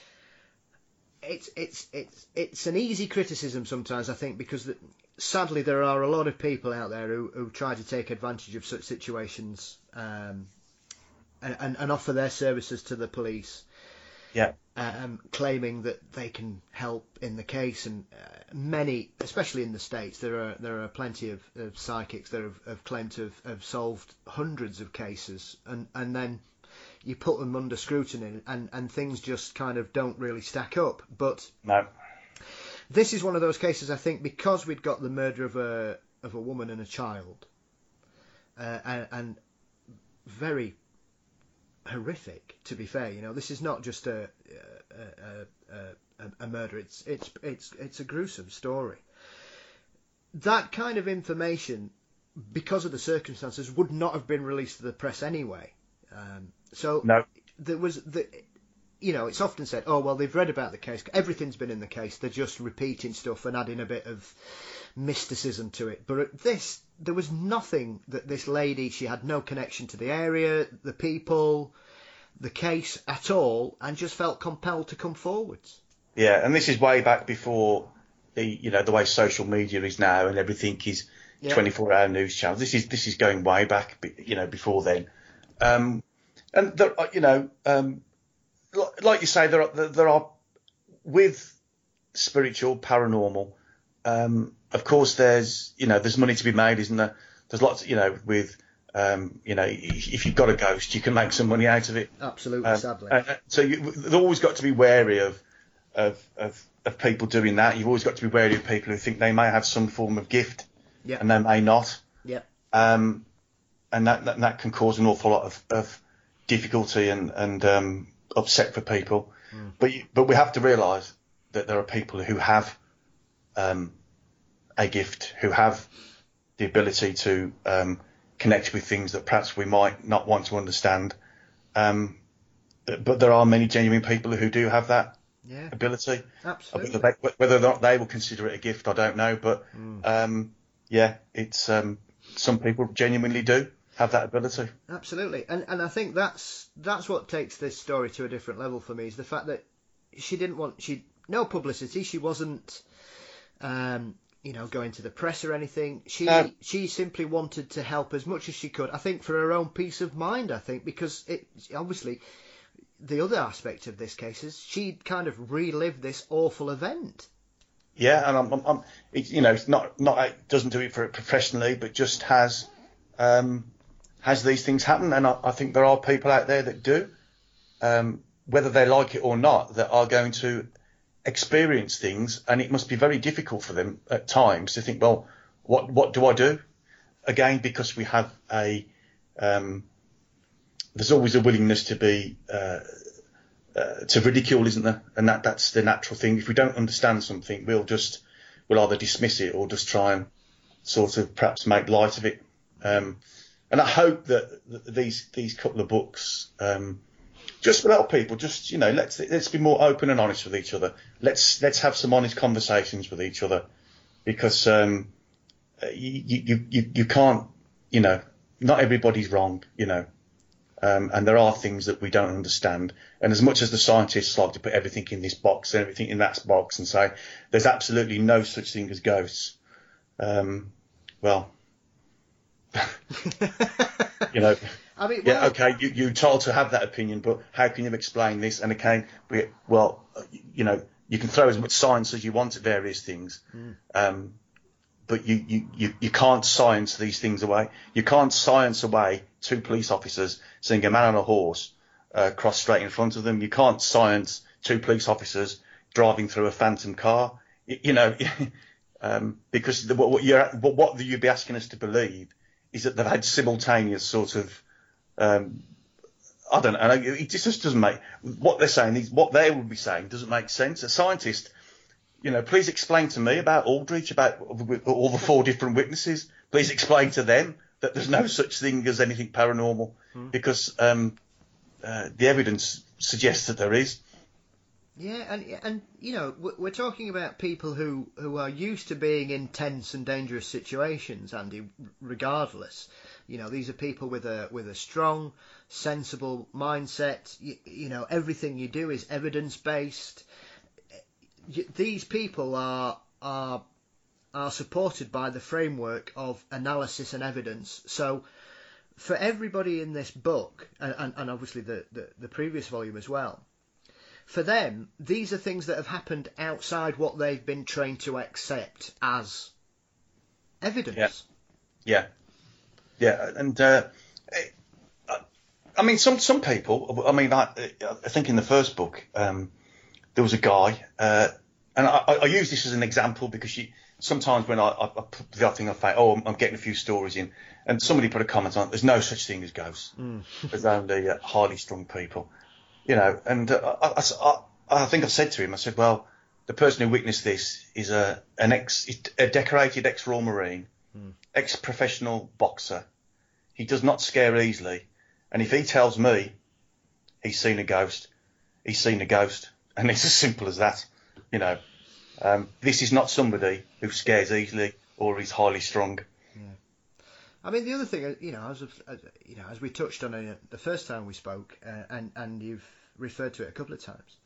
it's it's it's it's an easy criticism sometimes. I think because the, sadly there are a lot of people out there who, who try to take advantage of such situations um, and, and and offer their services to the police. Yeah. Um, claiming that they can help in the case, and uh, many, especially in the States, there are there are plenty of, of psychics that have, have claimed to have, have solved hundreds of cases, and, and then you put them under scrutiny, and, and things just kind of don't really stack up. But no. This is one of those cases, I think, because we'd got the murder of a of a woman and a child, uh, and, and very horrific, to be fair. You know, this is not just a a, a, a, a murder. It's it's it's it's a gruesome story. That kind of information, because of the circumstances, would not have been released to the press anyway. Um, so no. there was the, you know, it's often said, oh well, they've read about the case, everything's been in the case, they're just repeating stuff and adding a bit of mysticism to it. But at this, there was nothing that this lady, she had no connection to the area, the people, the case at all, and just felt compelled to come forwards. Yeah, and this is way back before the, you know, the way social media is now, and everything is yeah. twenty-four hour news channels. This is this is going way back, you know, before then. Um, and there, you know, um, like you say, there are there are with spiritual, paranormal. Um, of course, there's you know there's money to be made, isn't there? There's lots, you know, with um, you know, if you've got a ghost, you can make some money out of it. Absolutely, um, sadly. Uh, so you, they've always got to be wary of, of of of people doing that. You've always got to be wary of people who think they may have some form of gift, yeah. and they may not. Yeah. Um, and that, that that can cause an awful lot of, of difficulty and and um, upset for people. Mm. But you, but we have to realise that there are people who have um, a gift, who have the ability to um, connect with things that perhaps we might not want to understand. Um, but there are many genuine people who do have that yeah. ability. Absolutely. Whether, they, whether or not they will consider it a gift, I don't know. But mm. um, yeah, it's um, some people genuinely do have that ability. Absolutely, and and I think that's that's what takes this story to a different level for me, is the fact that she didn't want she no publicity. She wasn't, um, you know, going to the press or anything. She um, she simply wanted to help as much as she could. I think for her own peace of mind. I think because it obviously the other aspect of this case is she'd kind of relived this awful event. Yeah, and I'm, I'm, I'm it, you know, it's not not it doesn't do it for it professionally, but just has. Um, Has these things happen? And I, I think there are people out there that do, um, whether they like it or not, that are going to experience things, and it must be very difficult for them at times to think, well, what what do I do? Again, because we have a, um, there's always a willingness to be, uh, uh, to ridicule, isn't there? And that that's the natural thing. If we don't understand something, we'll just, we'll either dismiss it or just try and sort of perhaps make light of it. Um, And I hope that these these couple of books um, just will help people. Just you know, let's let's be more open and honest with each other. Let's let's have some honest conversations with each other, because um, you, you you you can't you know not everybody's wrong, you know, um, and there are things that we don't understand. And as much as the scientists like to put everything in this box and everything in that box and say there's absolutely no such thing as ghosts, um, well. you know, I mean, well, yeah, okay, you, you're told to have that opinion, but how can you explain this? And again, we, well, you know, you can throw as much science as you want at various things, mm. um, but you, you, you, you can't science these things away. You can't science away two police officers seeing a man on a horse uh, cross straight in front of them. You can't science two police officers driving through a phantom car. You, you know, um, because the, what you're what you'd be asking us to believe is that they've had simultaneous sort of, um, I don't know, it just doesn't make, what they're saying, what they would be saying doesn't make sense. A scientist, you know, please explain to me about Aldrich, about all the four different witnesses. Please explain to them that there's no such thing as anything paranormal, hmm. because um, uh, the evidence suggests that there is. Yeah, and and you know, we're talking about people who, who are used to being in tense and dangerous situations, Andy. Regardless, you know, these are people with a with a strong, sensible mindset. You, you know, everything you do is evidence based. These people are are are supported by the framework of analysis and evidence. So, for everybody in this book, and and, and obviously the, the the previous volume as well. For them, these are things that have happened outside what they've been trained to accept as evidence. Yeah, yeah, yeah. And uh, I mean, some some people. I mean, I, I think in the first book um, there was a guy, uh, and I, I use this as an example because you, sometimes when I, I, I put the other thing, I think, oh, I'm, I'm getting a few stories in, and somebody put a comment on, there's no such thing as ghosts. Mm. There's only uh, highly strung people. You know, and uh, I, I, I think I said to him, I said, well, the person who witnessed this is a an ex, a decorated ex-Royal Marine, mm. ex-professional boxer. He does not scare easily, and if he tells me he's seen a ghost, he's seen a ghost, and it's as simple as that. You know, um, this is not somebody who scares easily or is highly strung. Yeah. I mean, the other thing, you know, as you know, as we touched on it the first time we spoke, uh, and and you've referred to it a couple of times.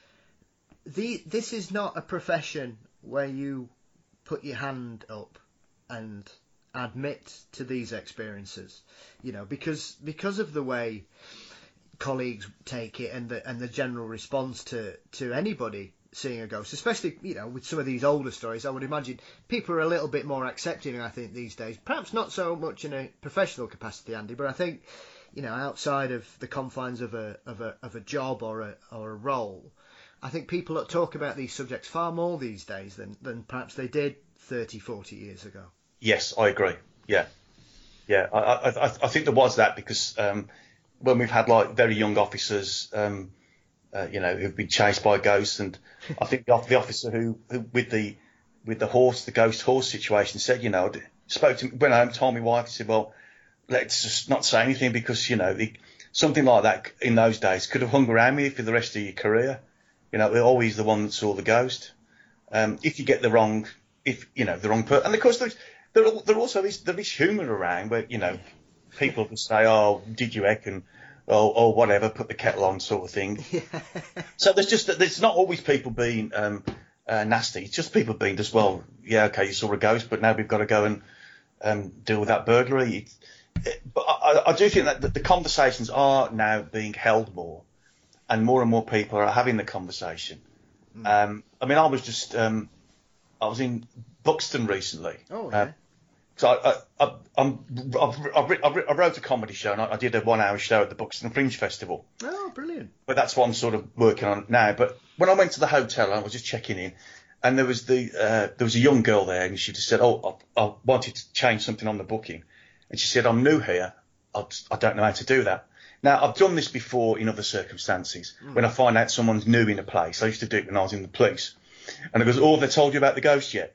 The this is not a profession where you put your hand up and admit to these experiences, you know, because because of the way colleagues take it and the and the general response to to anybody seeing a ghost, especially, you know, with some of these older stories, I would imagine people are a little bit more accepting, I think, these days. Perhaps not so much in a professional capacity, Andy, but I think, you know, outside of the confines of a of a of a job or a or a role, I think people talk about these subjects far more these days than than perhaps they did thirty, forty years ago. Yes, I agree. Yeah, yeah. I I, I think there was that because um, when we've had like very young officers. Um, Uh, you know, who've been chased by ghosts, and I think the, the officer who, who with the with the horse, the ghost horse situation, said, you know, spoke to me, went home, told my wife, he said, well, let's just not say anything because, you know, the, something like that in those days could have hung around me for the rest of your career. You know, we're always the one that saw the ghost. Um, if you get the wrong, if you know the wrong person, and of course there's, there there also is there is humour around where, you know, people will say, oh, did you reckon? Or, or whatever, put the kettle on sort of thing. Yeah. So there's just, there's not always people being um, uh, nasty. It's just people being just, well, yeah, okay, you saw a ghost, but now we've got to go and um, deal with that burglary. It, it, but I, I do think that the, the conversations are now being held more, and more and more people are having the conversation. Mm. Um, I mean, I was just, um, I was in Buxton recently. Oh, yeah. Uh, So I, I, I'm, I've, I've, I wrote a comedy show and I, I did a one-hour show at the Buxton Fringe Festival. Oh, brilliant! But that's what I'm sort of working on now. But when I went to the hotel, I was just checking in, and there was the uh, there was a young girl there, and she just said, "Oh, I, I wanted to change something on the booking," and she said, "I'm new here. I, I don't know how to do that." Now, I've done this before in other circumstances. Mm. When I find out someone's new in a place, I used to do it when I was in the police, and it goes, "Oh, they told you about the ghost yet?"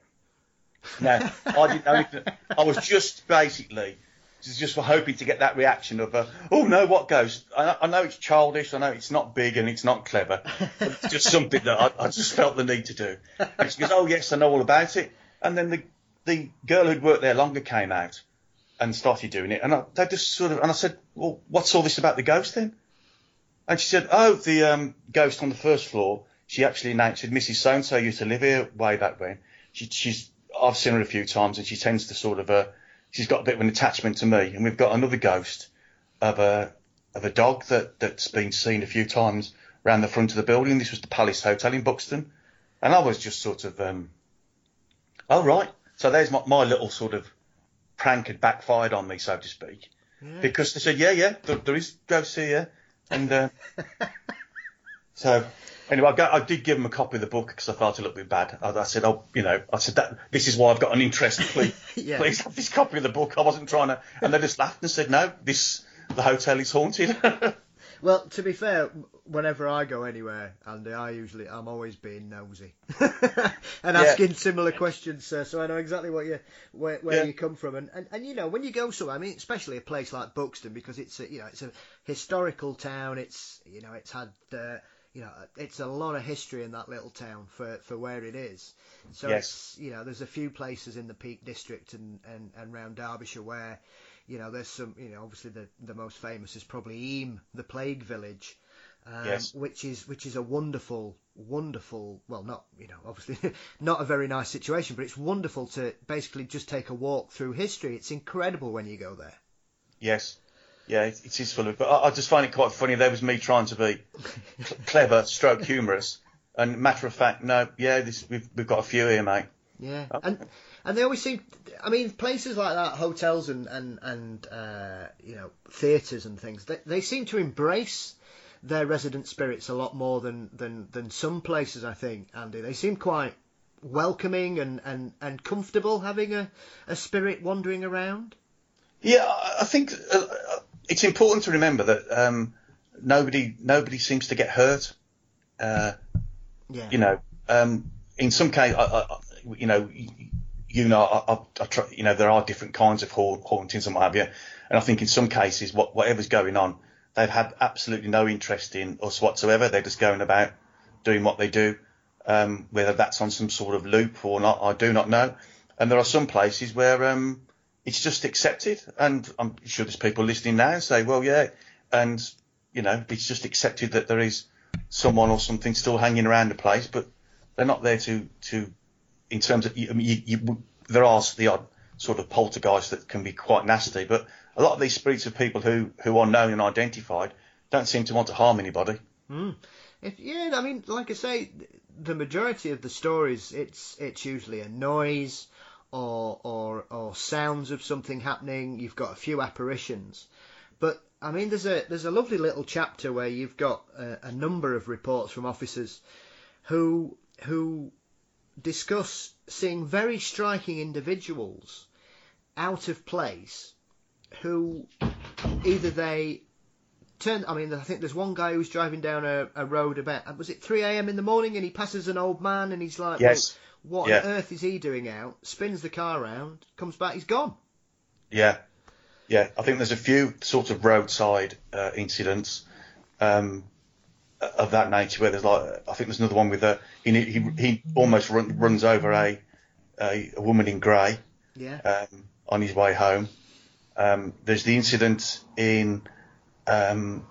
Now, I didn't know anything. I was just basically just for hoping to get that reaction of, a, oh no, what ghost? I, I know it's childish, I know it's not big and it's not clever, but it's just something that I, I just felt the need to do. And she goes, oh yes, I know all about it. And then the the girl who'd worked there longer came out and started doing it, and I, they just sort of, and I said, well, what's all this about the ghost then? And she said, oh, the um, ghost on the first floor. She actually announced, Missus So-and-so used to live here way back when. She, she's I've seen her a few times, and she tends to sort of, uh, she's got a bit of an attachment to me. And we've got another ghost of a of a dog that, that's been seen a few times around the front of the building. This was the Palace Hotel in Buxton. And I was just sort of, um, oh, right. So there's my, my little sort of prank had backfired on me, so to speak. Yeah. Because they said, yeah, yeah, there, there is ghosts here. And uh, so... Anyway, I, got, I did give them a copy of the book because I felt a little bit bad. I, I said, "Oh, you know," I said, that, "This is why I've got an interest. Please, yeah. please have this copy of the book." I wasn't trying to, and they just laughed and said, "No, this the hotel is haunted." Well, to be fair, whenever I go anywhere, Andy, I usually I'm always being nosy and asking yeah. similar questions, sir. So I know exactly what you where, where yeah. you come from, and, and and you know when you go somewhere, I mean, especially a place like Buxton, because it's a, you know it's a historical town. It's you know it's had. Uh, you know, it's a lot of history in that little town for, for where it is. So Yes. it's, you know, there's a few places in the Peak District and, and, and around Derbyshire where, you know, there's some, you know, obviously the, the most famous is probably Eyam, the plague village, um, Yes. which is which is a wonderful, wonderful, well, not, you know, obviously not a very nice situation, but it's wonderful to basically just take a walk through history. It's incredible when you go there. Yes. Yeah, it, it is full of. But I, I just find it quite funny. There was me trying to be cl- clever, stroke humorous, and matter of fact, no, yeah, this we've we've got a few here, mate. Yeah, Oh. and and they always seem. I mean, places like that, hotels and and and uh, you know, theatres and things. They they seem to embrace their resident spirits a lot more than than than some places. I think, Andy. They seem quite welcoming and and and comfortable having a a spirit wandering around. Yeah, I, I think uh, it's important to remember that um, nobody nobody seems to get hurt. Uh, Yeah. you know, um, in some case, I, I, you know, you know, I, I, I try, you know, there are different kinds of ha- hauntings and what have you, and I think in some cases, what, whatever's going on, they've had absolutely no interest in us whatsoever. They're just going about doing what they do, um, whether that's on some sort of loop or not, I do not know. And there are some places where um, it's just accepted, and I'm sure there's people listening now and say, well, yeah, and you know, it's just accepted that there is someone or something still hanging around the place, but they're not there to, to in terms of, I mean, you, you, there are the odd sort of poltergeists that can be quite nasty, but a lot of these spirits of people who, who are known and identified don't seem to want to harm anybody. Mm. If, yeah, I mean, like I say, the majority of the stories, it's it's usually a noise or or or sounds of something happening. You've got a few apparitions, but I mean, there's a there's a lovely little chapter where you've got a, a number of reports from officers who who discuss seeing very striking individuals out of place, who either they turn. I mean, I think there's one guy who's driving down a, a road about, was it three a.m. in the morning, and he passes an old man, and he's like, Yes. well, what Yeah. on earth is he doing out? Spins the car around, comes back, he's gone. Yeah. Yeah, I think there's a few sort of roadside uh, incidents um, of that nature where there's like, I think there's another one with a, he he, he almost run, runs over a, a, a woman in grey Yeah. um, on his way home. Um, there's the incident in um,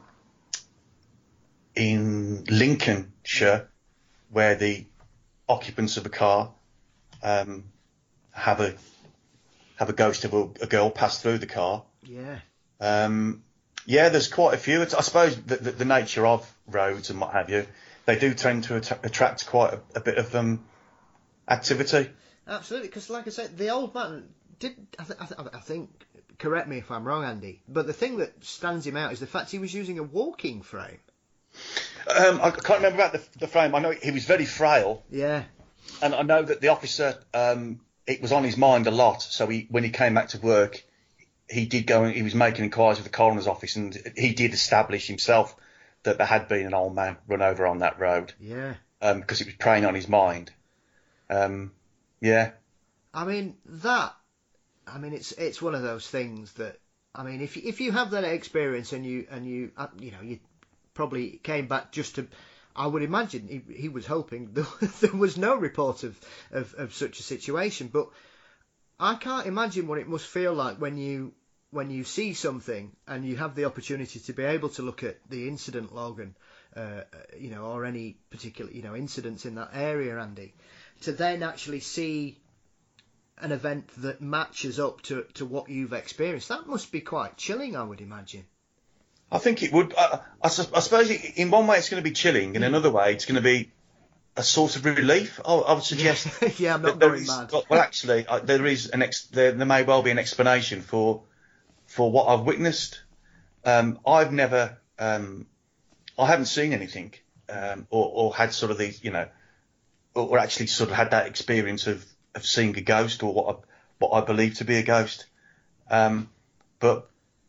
in Lincolnshire where the occupants of a car um, have a have a ghost of a, a girl pass through the car. Yeah. Um, yeah, there's quite a few. It's, I suppose the, the, the nature of roads and what have you, they do tend to att- attract quite a, a bit of um, activity. Absolutely, because like I said, the old man did. I, th- I, th- I think. Correct me if I'm wrong, Andy. But the thing that stands him out is the fact he was using a walking frame. Um, I can't remember about the, the frame. I know he was very frail, Yeah. and I know that the officer, um, it was on his mind a lot. So he, when he came back to work, he did go and he was making inquiries with the coroner's office, and he did establish himself that there had been an old man run over on that road. Yeah. Um, because it was preying on his mind. Um, yeah. I mean that. I mean it's it's one of those things that. I mean if if you have that experience and you and you uh, you know you probably came back just to. I would imagine he, he was hoping there, there was no report of, of, of such a situation, but I can't imagine what it must feel like when you when you see something and you have the opportunity to be able to look at the incident log and uh, you know or any particular you know incidents in that area, Andy, to then actually see an event that matches up to, to what you've experienced. That must be quite chilling, I would imagine. I think it would. I, I, I suppose in one way it's going to be chilling, in another way it's going to be a source of relief. I, I would suggest. Yeah, I'm not that there going is, mad. Well, actually, uh, there is an ex, there, there may well be an explanation for for what I've witnessed. Um, I've never, um, I haven't seen anything, um, or, or had sort of these, you know, or, or actually sort of had that experience of, of seeing a ghost or what I, what I believe to be a ghost. Um, but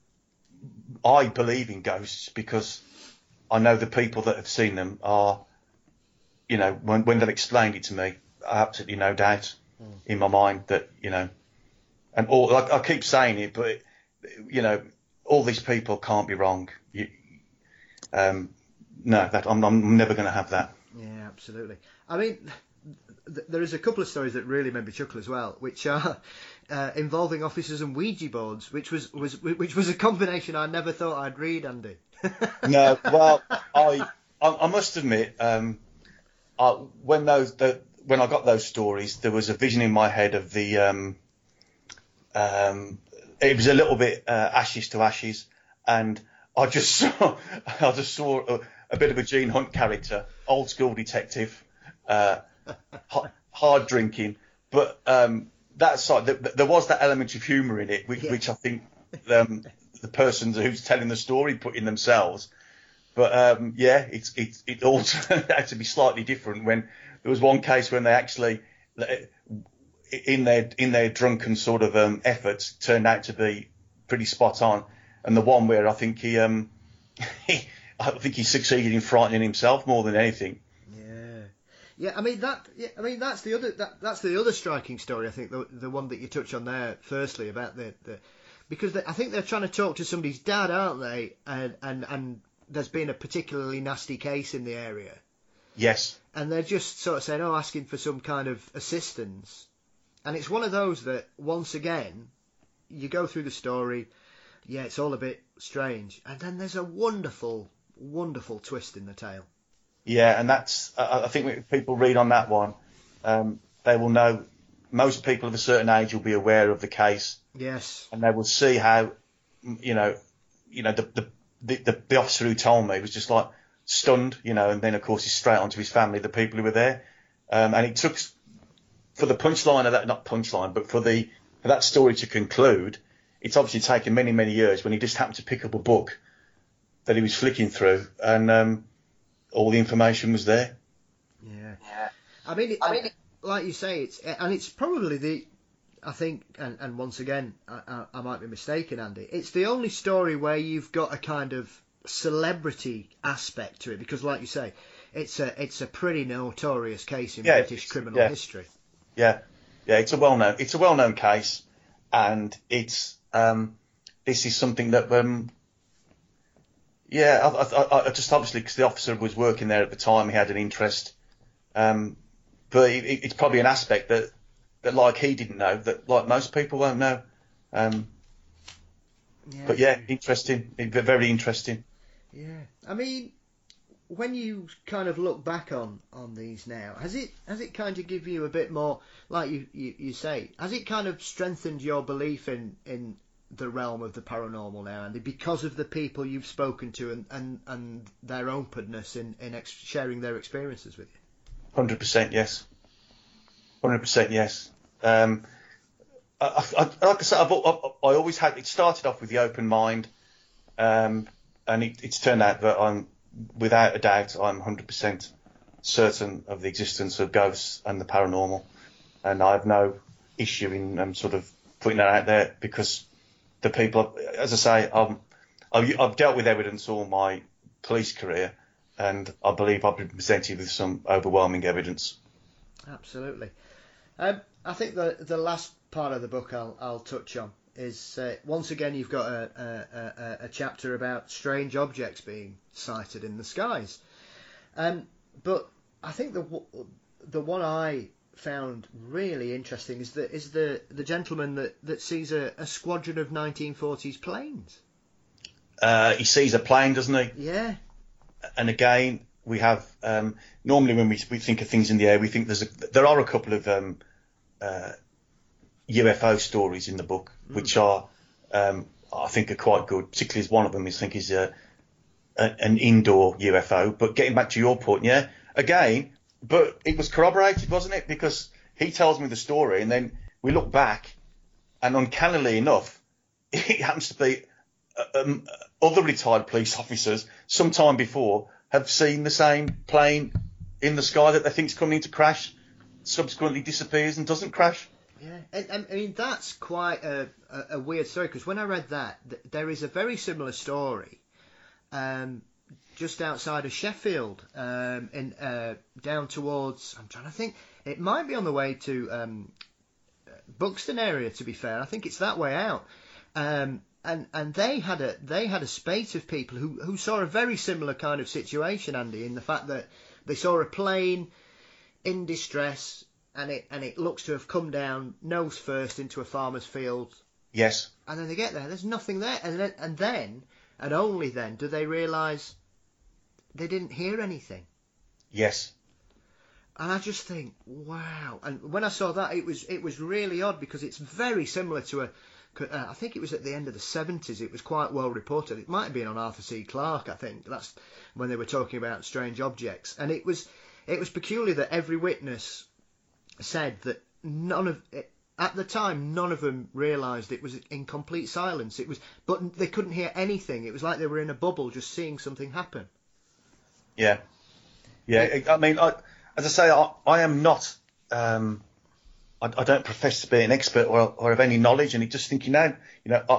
I believe in ghosts because I know the people that have seen them are, you know, when, when they've explained it to me, I have absolutely no doubt mm. in my mind that, you know, and all, I, I keep saying it, but, you know, all these people can't be wrong. You, um, no, that I'm, I'm never going to have that. Yeah, absolutely. I mean, th- there is a couple of stories that really made me chuckle as well, which are uh, involving officers and Ouija boards, which was, was which was a combination I never thought I'd read, Andy. No, well, I I, I must admit, um, I, when those the, when I got those stories, there was a vision in my head of the. Um, um, it was a little bit uh, Ashes to Ashes, and I just saw I just saw a, a bit of a Gene Hunt character, old school detective, uh, hard drinking, but um, that side the, the, there was that element of humour in it, which, yeah. which I think um, the person who's telling the story put in themselves. But um, yeah, it's it's it all turned out to be slightly different. When there was one case when they actually, in their in their drunken sort of um, efforts, turned out to be pretty spot on, and the one where I think he um he, I think he succeeded in frightening himself more than anything. Yeah, yeah. I mean that. Yeah, I mean that's the other that, that's the other striking story. I think the the one that you touch on there. Firstly, about the the because they, I think they're trying to talk to somebody's dad, aren't they? And and and there's been a particularly nasty case in the area. Yes. And they're just sort of saying, oh, asking for some kind of assistance. And it's one of those that, once again, you go through the story, yeah, it's all a bit strange. And then there's a wonderful, wonderful twist in the tale. Yeah, and that's, I think when people read on that one, um, they will know, most people of a certain age will be aware of the case. Yes. And they will see how, you know, you know, the, the, the, the, the officer who told me was just like stunned, you know, and then of course he's straight onto his family, the people who were there. Um, and it took, for the punchline of that, not punchline, but for the, for that story to conclude, it's obviously taken many, many years when he just happened to pick up a book that he was flicking through and, um, all the information was there. Yeah. yeah. I mean, it, I mean, like you say, it's, and it's probably the, I think, and, and once again, I, I, I might be mistaken, Andy, it's the only story where you've got a kind of celebrity aspect to it, because like you say, it's a it's a pretty notorious case in yeah, British criminal yeah. history. Yeah, yeah, it's a well known it's a well known case, and it's um, this is something that um, yeah, I, I, I just obviously because the officer was working there at the time, he had an interest, um, but it, it's probably an aspect that. That like he didn't know, that like most people won't know. Um, yeah. But yeah, interesting, very interesting. Yeah, I mean, when you kind of look back on, on these now, has it has it kind of give you a bit more, like you, you, you say, has it kind of strengthened your belief in, in the realm of the paranormal now, Andy, because of the people you've spoken to and, and, and their openness in, in ex- sharing their experiences with you? one hundred percent yes. one hundred percent yes. Um, I, I, like I said, I've, I, I always had. It started off with the open mind, um, and it, it's turned out that I'm, without a doubt, I'm one hundred percent certain of the existence of ghosts and the paranormal, and I have no issue in um, sort of putting that out there because the people, as I say, I'm, I've, I've dealt with evidence all my police career, and I believe I've been presented with some overwhelming evidence. Absolutely. Um, I think the the last part of the book I'll I'll touch on is uh, once again you've got a, a, a, a chapter about strange objects being sighted in the skies, um, but I think the the one I found really interesting is the is the, the gentleman that, that sees a, a squadron of nineteen forties planes. Uh, he sees a plane, doesn't he? Yeah. And again, we have um, normally when we we think of things in the air, we think there's a, there are a couple of um, uh, U F O stories in the book, mm. which are um, I think are quite good. Particularly as one of them is I think is a, a, an indoor U F O. But getting back to your point, yeah, again, but it was corroborated, wasn't it? Because he tells me the story, and then we look back, and uncannily enough, it happens to be um, other retired police officers sometime before have seen the same plane in the sky that they think's coming to crash, subsequently disappears and doesn't crash. Yeah, and, I mean that's quite a, a, a weird story because when I read that, th- there is a very similar story, um, just outside of Sheffield, um, in uh, down towards I'm trying to think, it might be on the way to um, Buxton area. To be fair, I think it's that way out. Um, and and they had a they had a spate of people who who saw a very similar kind of situation, Andy, in the fact that they saw a plane in distress, and it and it looks to have come down nose first into a farmer's field. Yes. And then they get there, there's nothing there, and then and then and only then do they realise they didn't hear anything. Yes. And I just think, wow. And when I saw that, it was it was really odd, because it's very similar to a. Uh, I think it was at the end of the seventies. It was quite well reported. It might have been on Arthur C. Clarke. I think that's when they were talking about strange objects. And it was it was peculiar that every witness said that none of at the time none of them realised it was in complete silence. It was, but they couldn't hear anything. It was like they were in a bubble, just seeing something happen. Yeah, yeah. I mean, I. As I say, I, I am not, um, I, I don't profess to be an expert or, or have any knowledge, and you just think, you know, you know,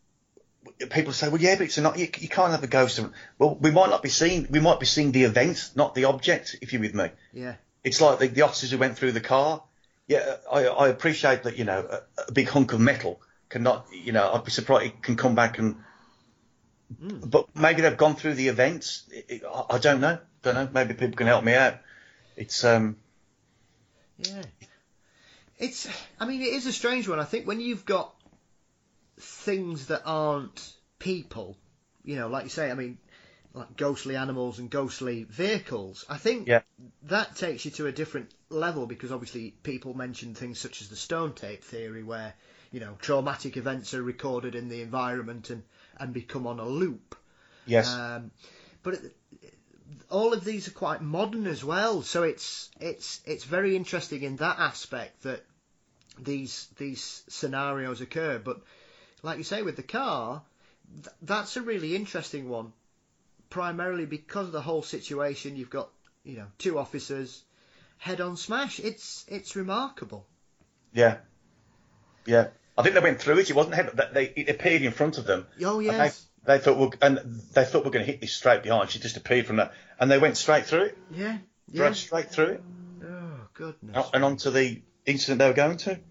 I, people say, well, yeah, but it's not, you, you can't have a ghost. Well, we might not be seeing, we might be seeing the event, not the object, if you're with me. Yeah. It's like the, the officers who went through the car. Yeah, I, I appreciate that, you know, a, a big hunk of metal cannot, you know, I'd be surprised it can come back and, mm. but maybe they've gone through the events. It, it, I, I don't know. Don't know. Maybe people can help me out. It's um yeah, it's I mean it is a strange one. I think when you've got things that aren't people, you know, like you say, I mean, like ghostly animals and ghostly vehicles, I think yeah. that takes you to a different level, because obviously people mention things such as the stone tape theory, where, you know, traumatic events are recorded in the environment and and become on a loop. Yes. Um, but it, all of these are quite modern as well, so it's it's it's very interesting in that aspect that these these scenarios occur. But like you say with the car, th- that's a really interesting one, primarily because of the whole situation. You've got, you know, two officers head-on smash. It's it's remarkable. Yeah, yeah. I think they went through it. It wasn't head. They it appeared in front of them. Oh yes. They thought, well, and they thought we're going to hit this straight behind. She just appeared from that, and they went straight through it. Yeah, yeah. Drove straight through it. Oh goodness! And on to the incident they were going to.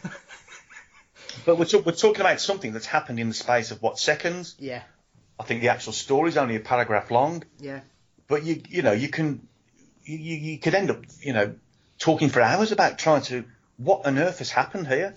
But we're, talk, we're talking about something that's happened in the space of what, seconds? Yeah. I think the actual story's only a paragraph long. Yeah. But you, you know, you can, you, you, you could end up, you know, talking for hours about trying to, what on earth has happened here?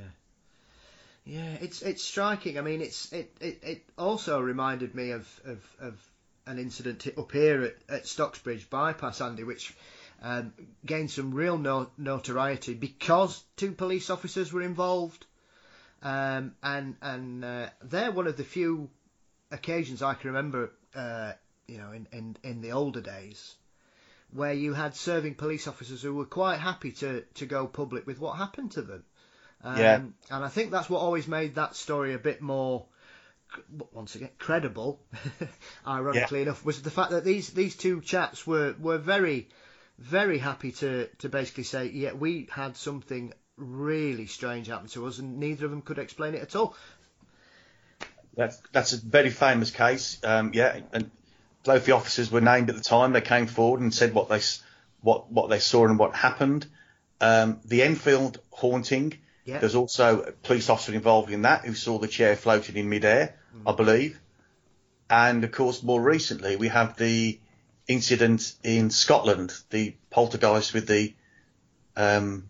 Yeah, it's it's striking. I mean, it's it, it, it also reminded me of, of, of an incident up here at, at Stocksbridge Bypass, Andy, which um, gained some real no, notoriety because two police officers were involved, um, and and uh, they're one of the few occasions I can remember, uh, you know, in, in, in the older days, where you had serving police officers who were quite happy to, to go public with what happened to them. Um, yeah. And I think that's what always made that story a bit more, once again, credible, ironically yeah. enough, was the fact that these, these two chaps were, were very, very happy to, to basically say, yeah, we had something really strange happen to us, and neither of them could explain it at all. That's, that's a very famous case, um, yeah, and both the officers were named at the time. They came forward and said what they, what, what they saw and what happened. Um, the Enfield haunting, yeah. There's also a police officer involved in that who saw the chair floating in midair, mm. I believe. And, of course, more recently, we have the incident in Scotland, the poltergeist with the, um,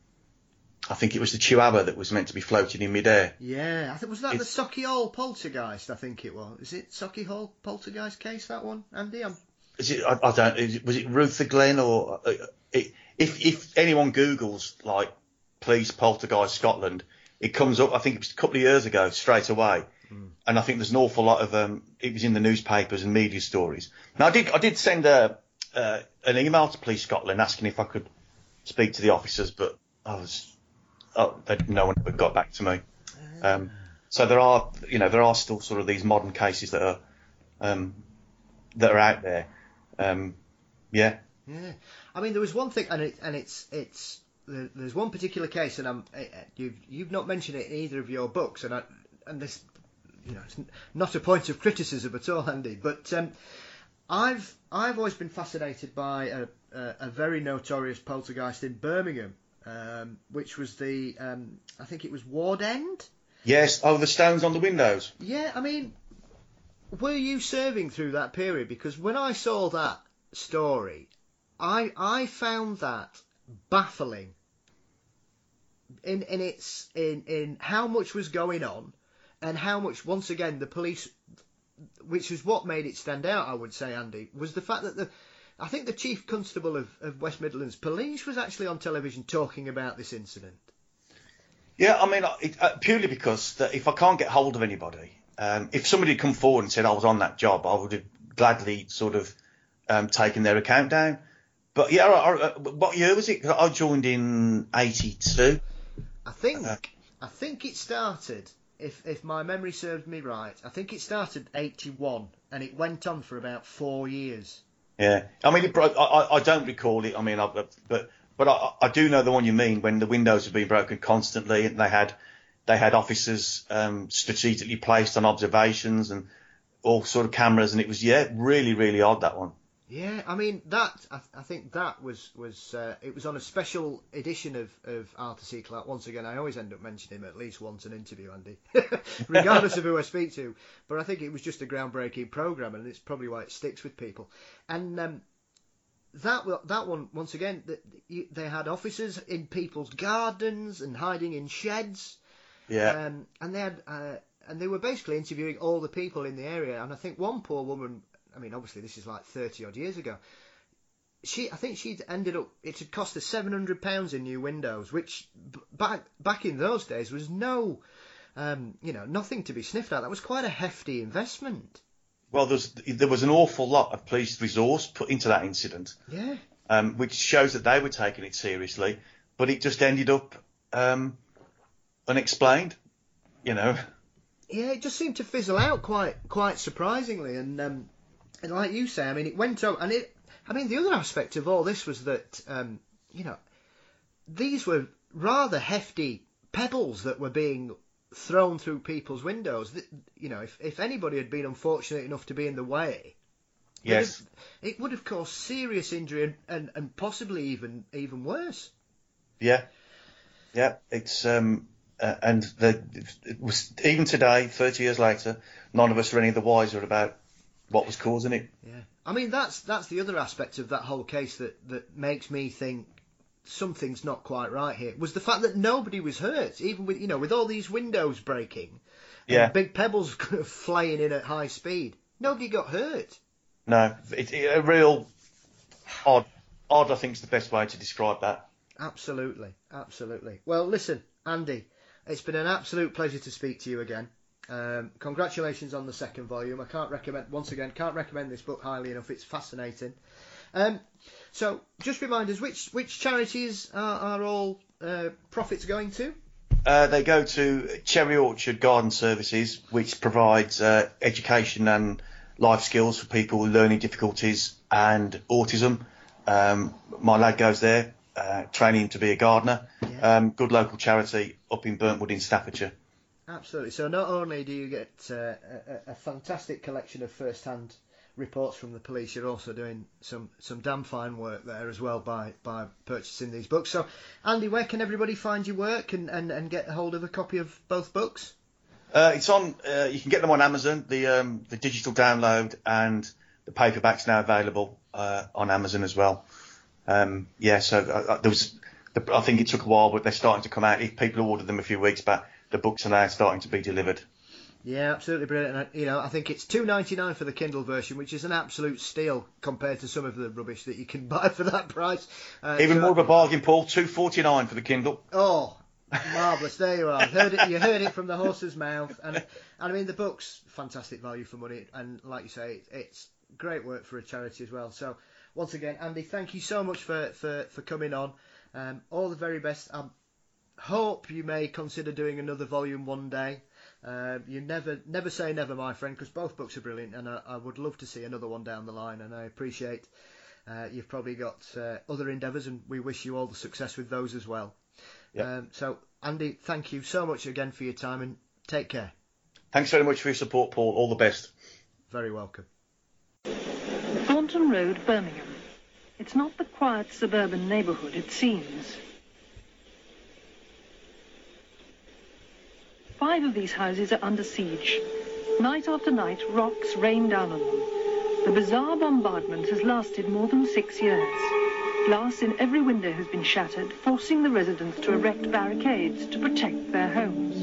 I think it was the Chihuahua that was meant to be floating in midair. Yeah, I think was that it's, the Sauchiehall poltergeist, I think it was. Is it Sauchiehall poltergeist case, that one, Andy? I'm... Is it, I, I don't, is it, was it Ruther Glen or... Uh, it, if, if anyone Googles, like, police poltergeist Scotland, it comes up, I think it was a couple of years ago, straight away. Mm. And I think there's an awful lot of, um, it was in the newspapers and media stories. Now, I did I did send a, uh, an email to Police Scotland asking if I could speak to the officers, but I was, oh, they, no one ever got back to me. Um, so there are, you know, there are still sort of these modern cases that are, um, that are out there. Um, yeah. Yeah. I mean, there was one thing, and it, and it's, it's, there's one particular case, and I'm, you've you've not mentioned it in either of your books, and I, and this, you know, it's not a point of criticism at all, Andy. But um, I've I've always been fascinated by a, a, a very notorious poltergeist in Birmingham, um, which was the um, I think it was Ward End, Yes, oh, the stones on the windows. Yeah, I mean, were you serving through that period? Because when I saw that story, I I found that baffling in in its in in how much was going on, and how much, once again, the police, which is what made it stand out, I would say, Andy, was the fact that the I think the Chief Constable of, of West Midlands Police was actually on television talking about this incident. Yeah, I mean, it, uh, purely because that if I can't get hold of anybody, um, if somebody had come forward and said I was on that job, I would have gladly sort of um, taken their account down. But yeah, I, I, what year was it? I joined in eighty-two. I think Uh, I think it started, if if my memory serves me right, I think it started eighty-one and it went on for about four years. Yeah, I mean, it broke. I, I I don't recall it. I mean, I, but but I, I do know the one you mean, when the windows have been broken constantly, and they had they had officers um, strategically placed on observations and all sort of cameras, and it was yeah, really really odd, that one. Yeah, I mean that. I, I think that was was uh, it was on a special edition of of Arthur C. Clarke. Once again, I always end up mentioning him at least once an interview, Andy, regardless of who I speak to. But I think it was just a groundbreaking program, and it's probably why it sticks with people. And um, that that one, once again, they had officers in people's gardens and hiding in sheds. Yeah. Um, and they had uh, and they were basically interviewing all the people in the area. And I think one poor woman, I mean, obviously this is like thirty odd years ago. She, I think she'd ended up, it had cost her seven hundred pounds in new windows, which b- back back in those days was no, um, you know, nothing to be sniffed at. That was quite a hefty investment. Well, there's there was an awful lot of police resource put into that incident. Yeah. Um, which shows that they were taking it seriously, but it just ended up um, unexplained, you know. Yeah, it just seemed to fizzle out quite quite surprisingly, and. Um, And like you say, I mean, it went out, and it. I mean, the other aspect of all this was that, um, you know, these were rather hefty pebbles that were being thrown through people's windows. You know, if if anybody had been unfortunate enough to be in the way, yes, it, it would have caused serious injury and, and, and possibly even even worse. Yeah, yeah, it's um, uh, and the it was even today, thirty years later, none of us are any the wiser about what was causing it. Yeah, I mean that's that's the other aspect of that whole case that, that makes me think something's not quite right here. Was the fact that nobody was hurt, even with you know with all these windows breaking, yeah, and big pebbles flying in at high speed. Nobody got hurt. No, it's it, a real odd. Odd, I think, is the best way to describe that. Absolutely, absolutely. Well, listen, Andy, it's been an absolute pleasure to speak to you again. Um, congratulations on the second volume. I can't recommend, once again, can't recommend this book highly enough. It's fascinating. Um, so, just remind us, which which charities are, are all uh, profits going to? Uh, they go to Cherry Orchard Garden Services, which provides uh, education and life skills for people with learning difficulties and autism. Um, my lad goes there, uh, training to be a gardener. Yeah. Um, good local charity up in Burntwood in Staffordshire. Absolutely. So not only do you get uh, a, a fantastic collection of first-hand reports from the police, you're also doing some, some damn fine work there as well by, by purchasing these books. So, Andy, where can everybody find your work and, and, and get hold of a copy of both books? Uh, it's on. Uh, you can get them on Amazon. The um, the digital download and the paperback's now available uh, on Amazon as well. Um, yeah. So uh, there was. The, I think it took a while, but they're starting to come out. If people ordered them a few weeks back, the books are now starting to be delivered. Yeah, absolutely brilliant. And, you know, I think it's two ninety-nine for the Kindle version, which is an absolute steal compared to some of the rubbish that you can buy for that price. Uh, Even so more of a bargain, Paul. two forty-nine for the Kindle. Oh, marvellous! There you are. Heard it, you heard it from the horse's mouth. And, and I mean, the book's fantastic value for money. And like you say, it's great work for a charity as well. So once again, Andy, thank you so much for, for, for coming on. Um, all the very best. I hope you may consider doing another volume one day. Uh, you never never say never, my friend, because both books are brilliant, and I, I would love to see another one down the line. And I appreciate uh, you've probably got uh, other endeavours, and we wish you all the success with those as well. Yep. Um, so, Andy, thank you so much again for your time, and take care. Thanks very much for your support, Paul. All the best. Very welcome. Thornton Road, Birmingham. It's not the quiet suburban neighbourhood it seems. five of these houses are under siege. Night after night, rocks rain down on them. The bizarre bombardment has lasted more than six years. Glass in every window has been shattered, forcing the residents to erect barricades to protect their homes.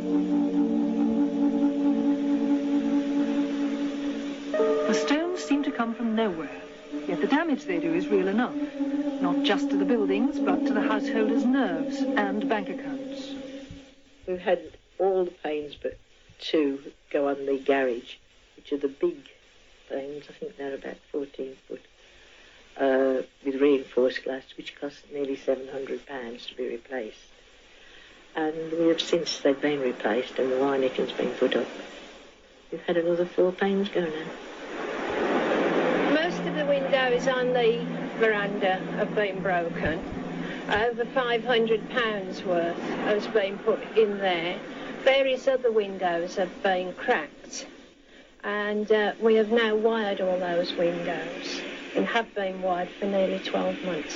The stones seem to come from nowhere, yet the damage they do is real enough. Not just to the buildings, but to the householders' nerves and bank accounts. We've had all the panes but two go on the garage, which are the big panes. I think they're about fourteen foot, uh, with reinforced glass, which cost nearly seven hundred pounds to be replaced. And we have since they've been replaced and the Weineken's been put up. We've had another four panes go now. Most of the windows on the veranda have been broken. Over five hundred pounds worth has been put in there. Various other windows have been cracked. And uh, we have now wired all those windows and have been wired for nearly twelve months.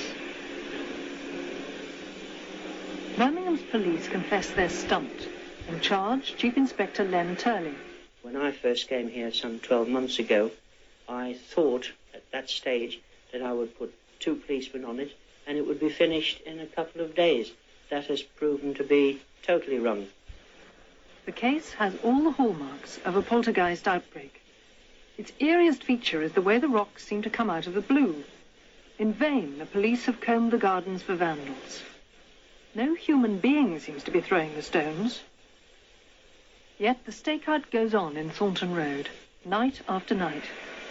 Birmingham's police confess their stumped. In charge, Chief Inspector Len Turley. When I first came here some twelve months ago, I thought at that stage that I would put two policemen on it and it would be finished in a couple of days. That has proven to be totally wrong. The case has all the hallmarks of a poltergeist outbreak. Its eeriest feature is the way the rocks seem to come out of the blue. In vain, the police have combed the gardens for vandals. No human being seems to be throwing the stones. Yet the stakeout goes on in Thornton Road, night after night.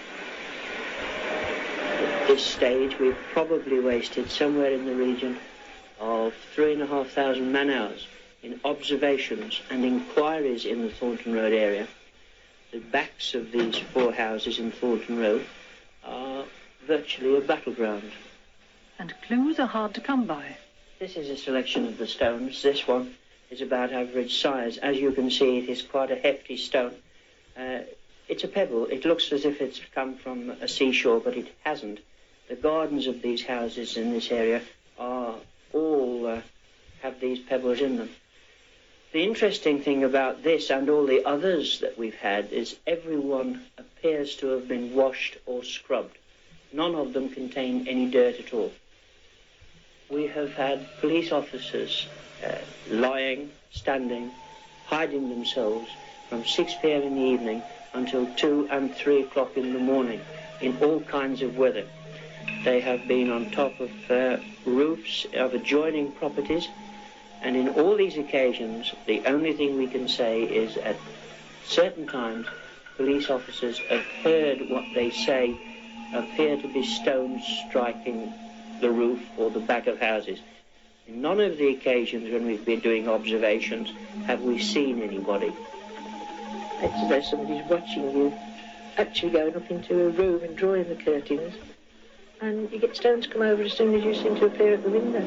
At this stage, we've probably wasted somewhere in the region of three and a half thousand man-hours in observations and inquiries in the Thornton Road area. The backs of these four houses in Thornton Road are virtually a battleground. And clues are hard to come by. This is a selection of the stones. This one is about average size. As you can see, it is quite a hefty stone. Uh, it's a pebble. It looks as if it's come from a seashore, but it hasn't. The gardens of these houses in this area are all uh, have these pebbles in them. The interesting thing about this and all the others that we've had is everyone appears to have been washed or scrubbed. None of them contain any dirt at all. We have had police officers uh, lying, standing, hiding themselves from six p m in the evening until two and three o'clock in the morning in all kinds of weather. They have been on top of uh, roofs of adjoining properties. And in all these occasions, the only thing we can say is at certain times, police officers have heard what they say appear to be stones striking the roof or the back of houses. In none of the occasions when we've been doing observations have we seen anybody. It's as though somebody's watching you, actually going up into a room and drawing the curtains, and you get stones come over as soon as you seem to appear at the window.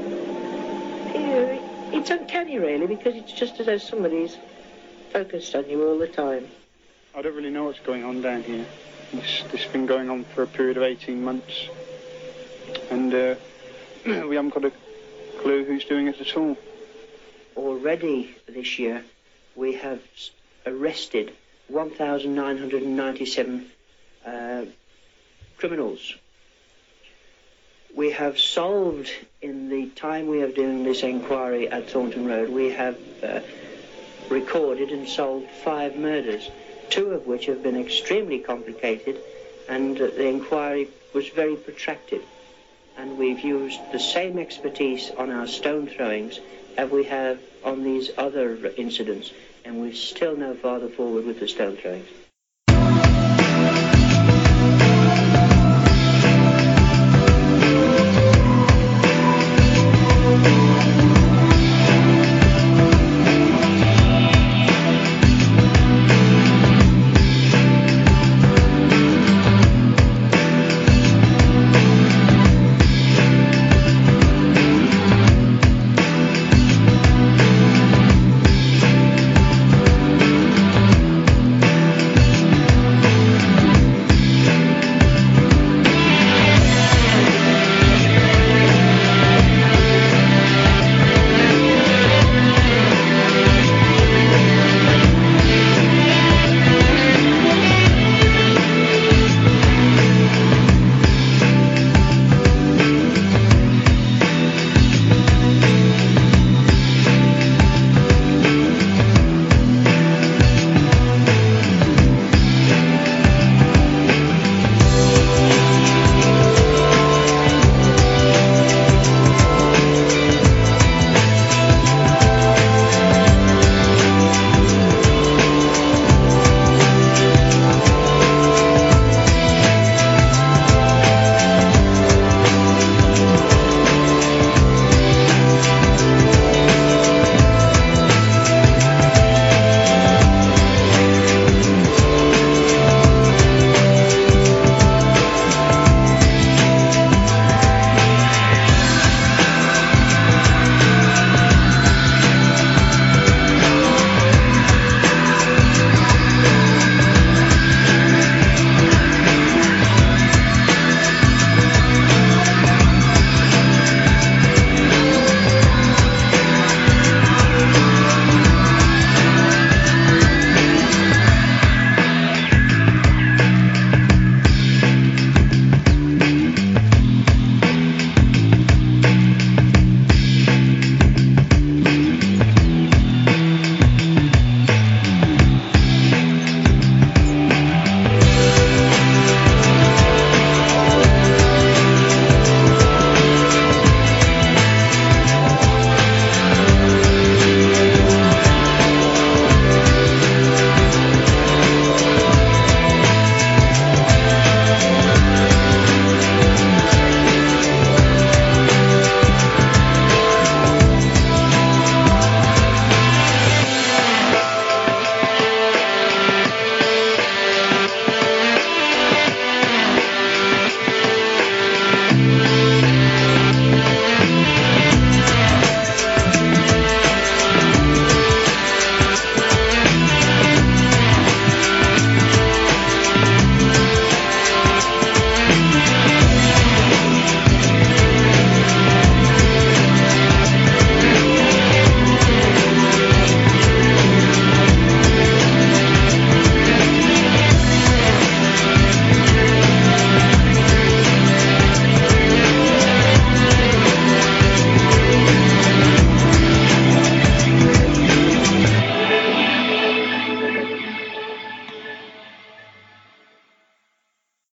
It's uncanny, really, because it's just as though somebody's focused on you all the time. I don't really know what's going on down here. This, this has been going on for a period of eighteen months. And uh, we haven't got a clue who's doing it at all. Already this year, we have arrested one thousand nine hundred ninety-seven uh, criminals. We have solved, in the time we are doing this inquiry at Thornton Road, we have uh, recorded and solved five murders, two of which have been extremely complicated, and uh, the inquiry was very protracted. And we've used the same expertise on our stone throwings as we have on these other incidents, and we're still no farther forward with the stone throwings.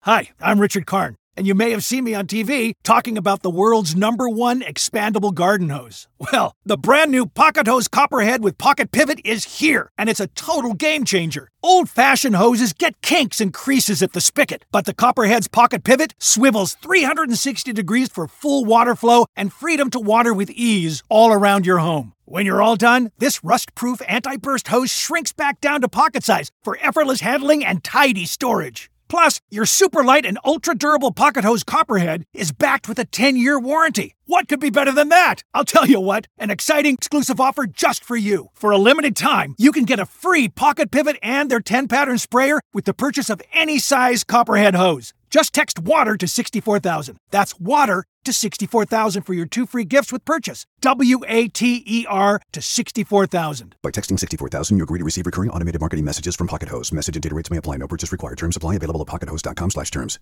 Hi, I'm Richard Karn, and you may have seen me on T V talking about the world's number one expandable garden hose. Well, the brand new Pocket Hose Copperhead with Pocket Pivot is here, and it's a total game changer. Old-fashioned hoses get kinks and creases at the spigot, but the Copperhead's Pocket Pivot swivels three hundred sixty degrees for full water flow and freedom to water with ease all around your home. When you're all done, this rust-proof anti-burst hose shrinks back down to pocket size for effortless handling and tidy storage. Plus, your super light and ultra-durable Pocket Hose Copperhead is backed with a ten-year warranty. What could be better than that? I'll tell you what, an exciting exclusive offer just for you. For a limited time, you can get a free Pocket Pivot and their ten-pattern sprayer with the purchase of any size Copperhead hose. Just text WATER to sixty-four thousand. That's WATER to sixty-four thousand for your two free gifts with purchase. W A T E R to sixty-four thousand. By texting sixty-four thousand, you agree to receive recurring automated marketing messages from Pocket Hose. Message and data rates may apply. No purchase required. Terms apply. Available at pocket hose dot com slash terms.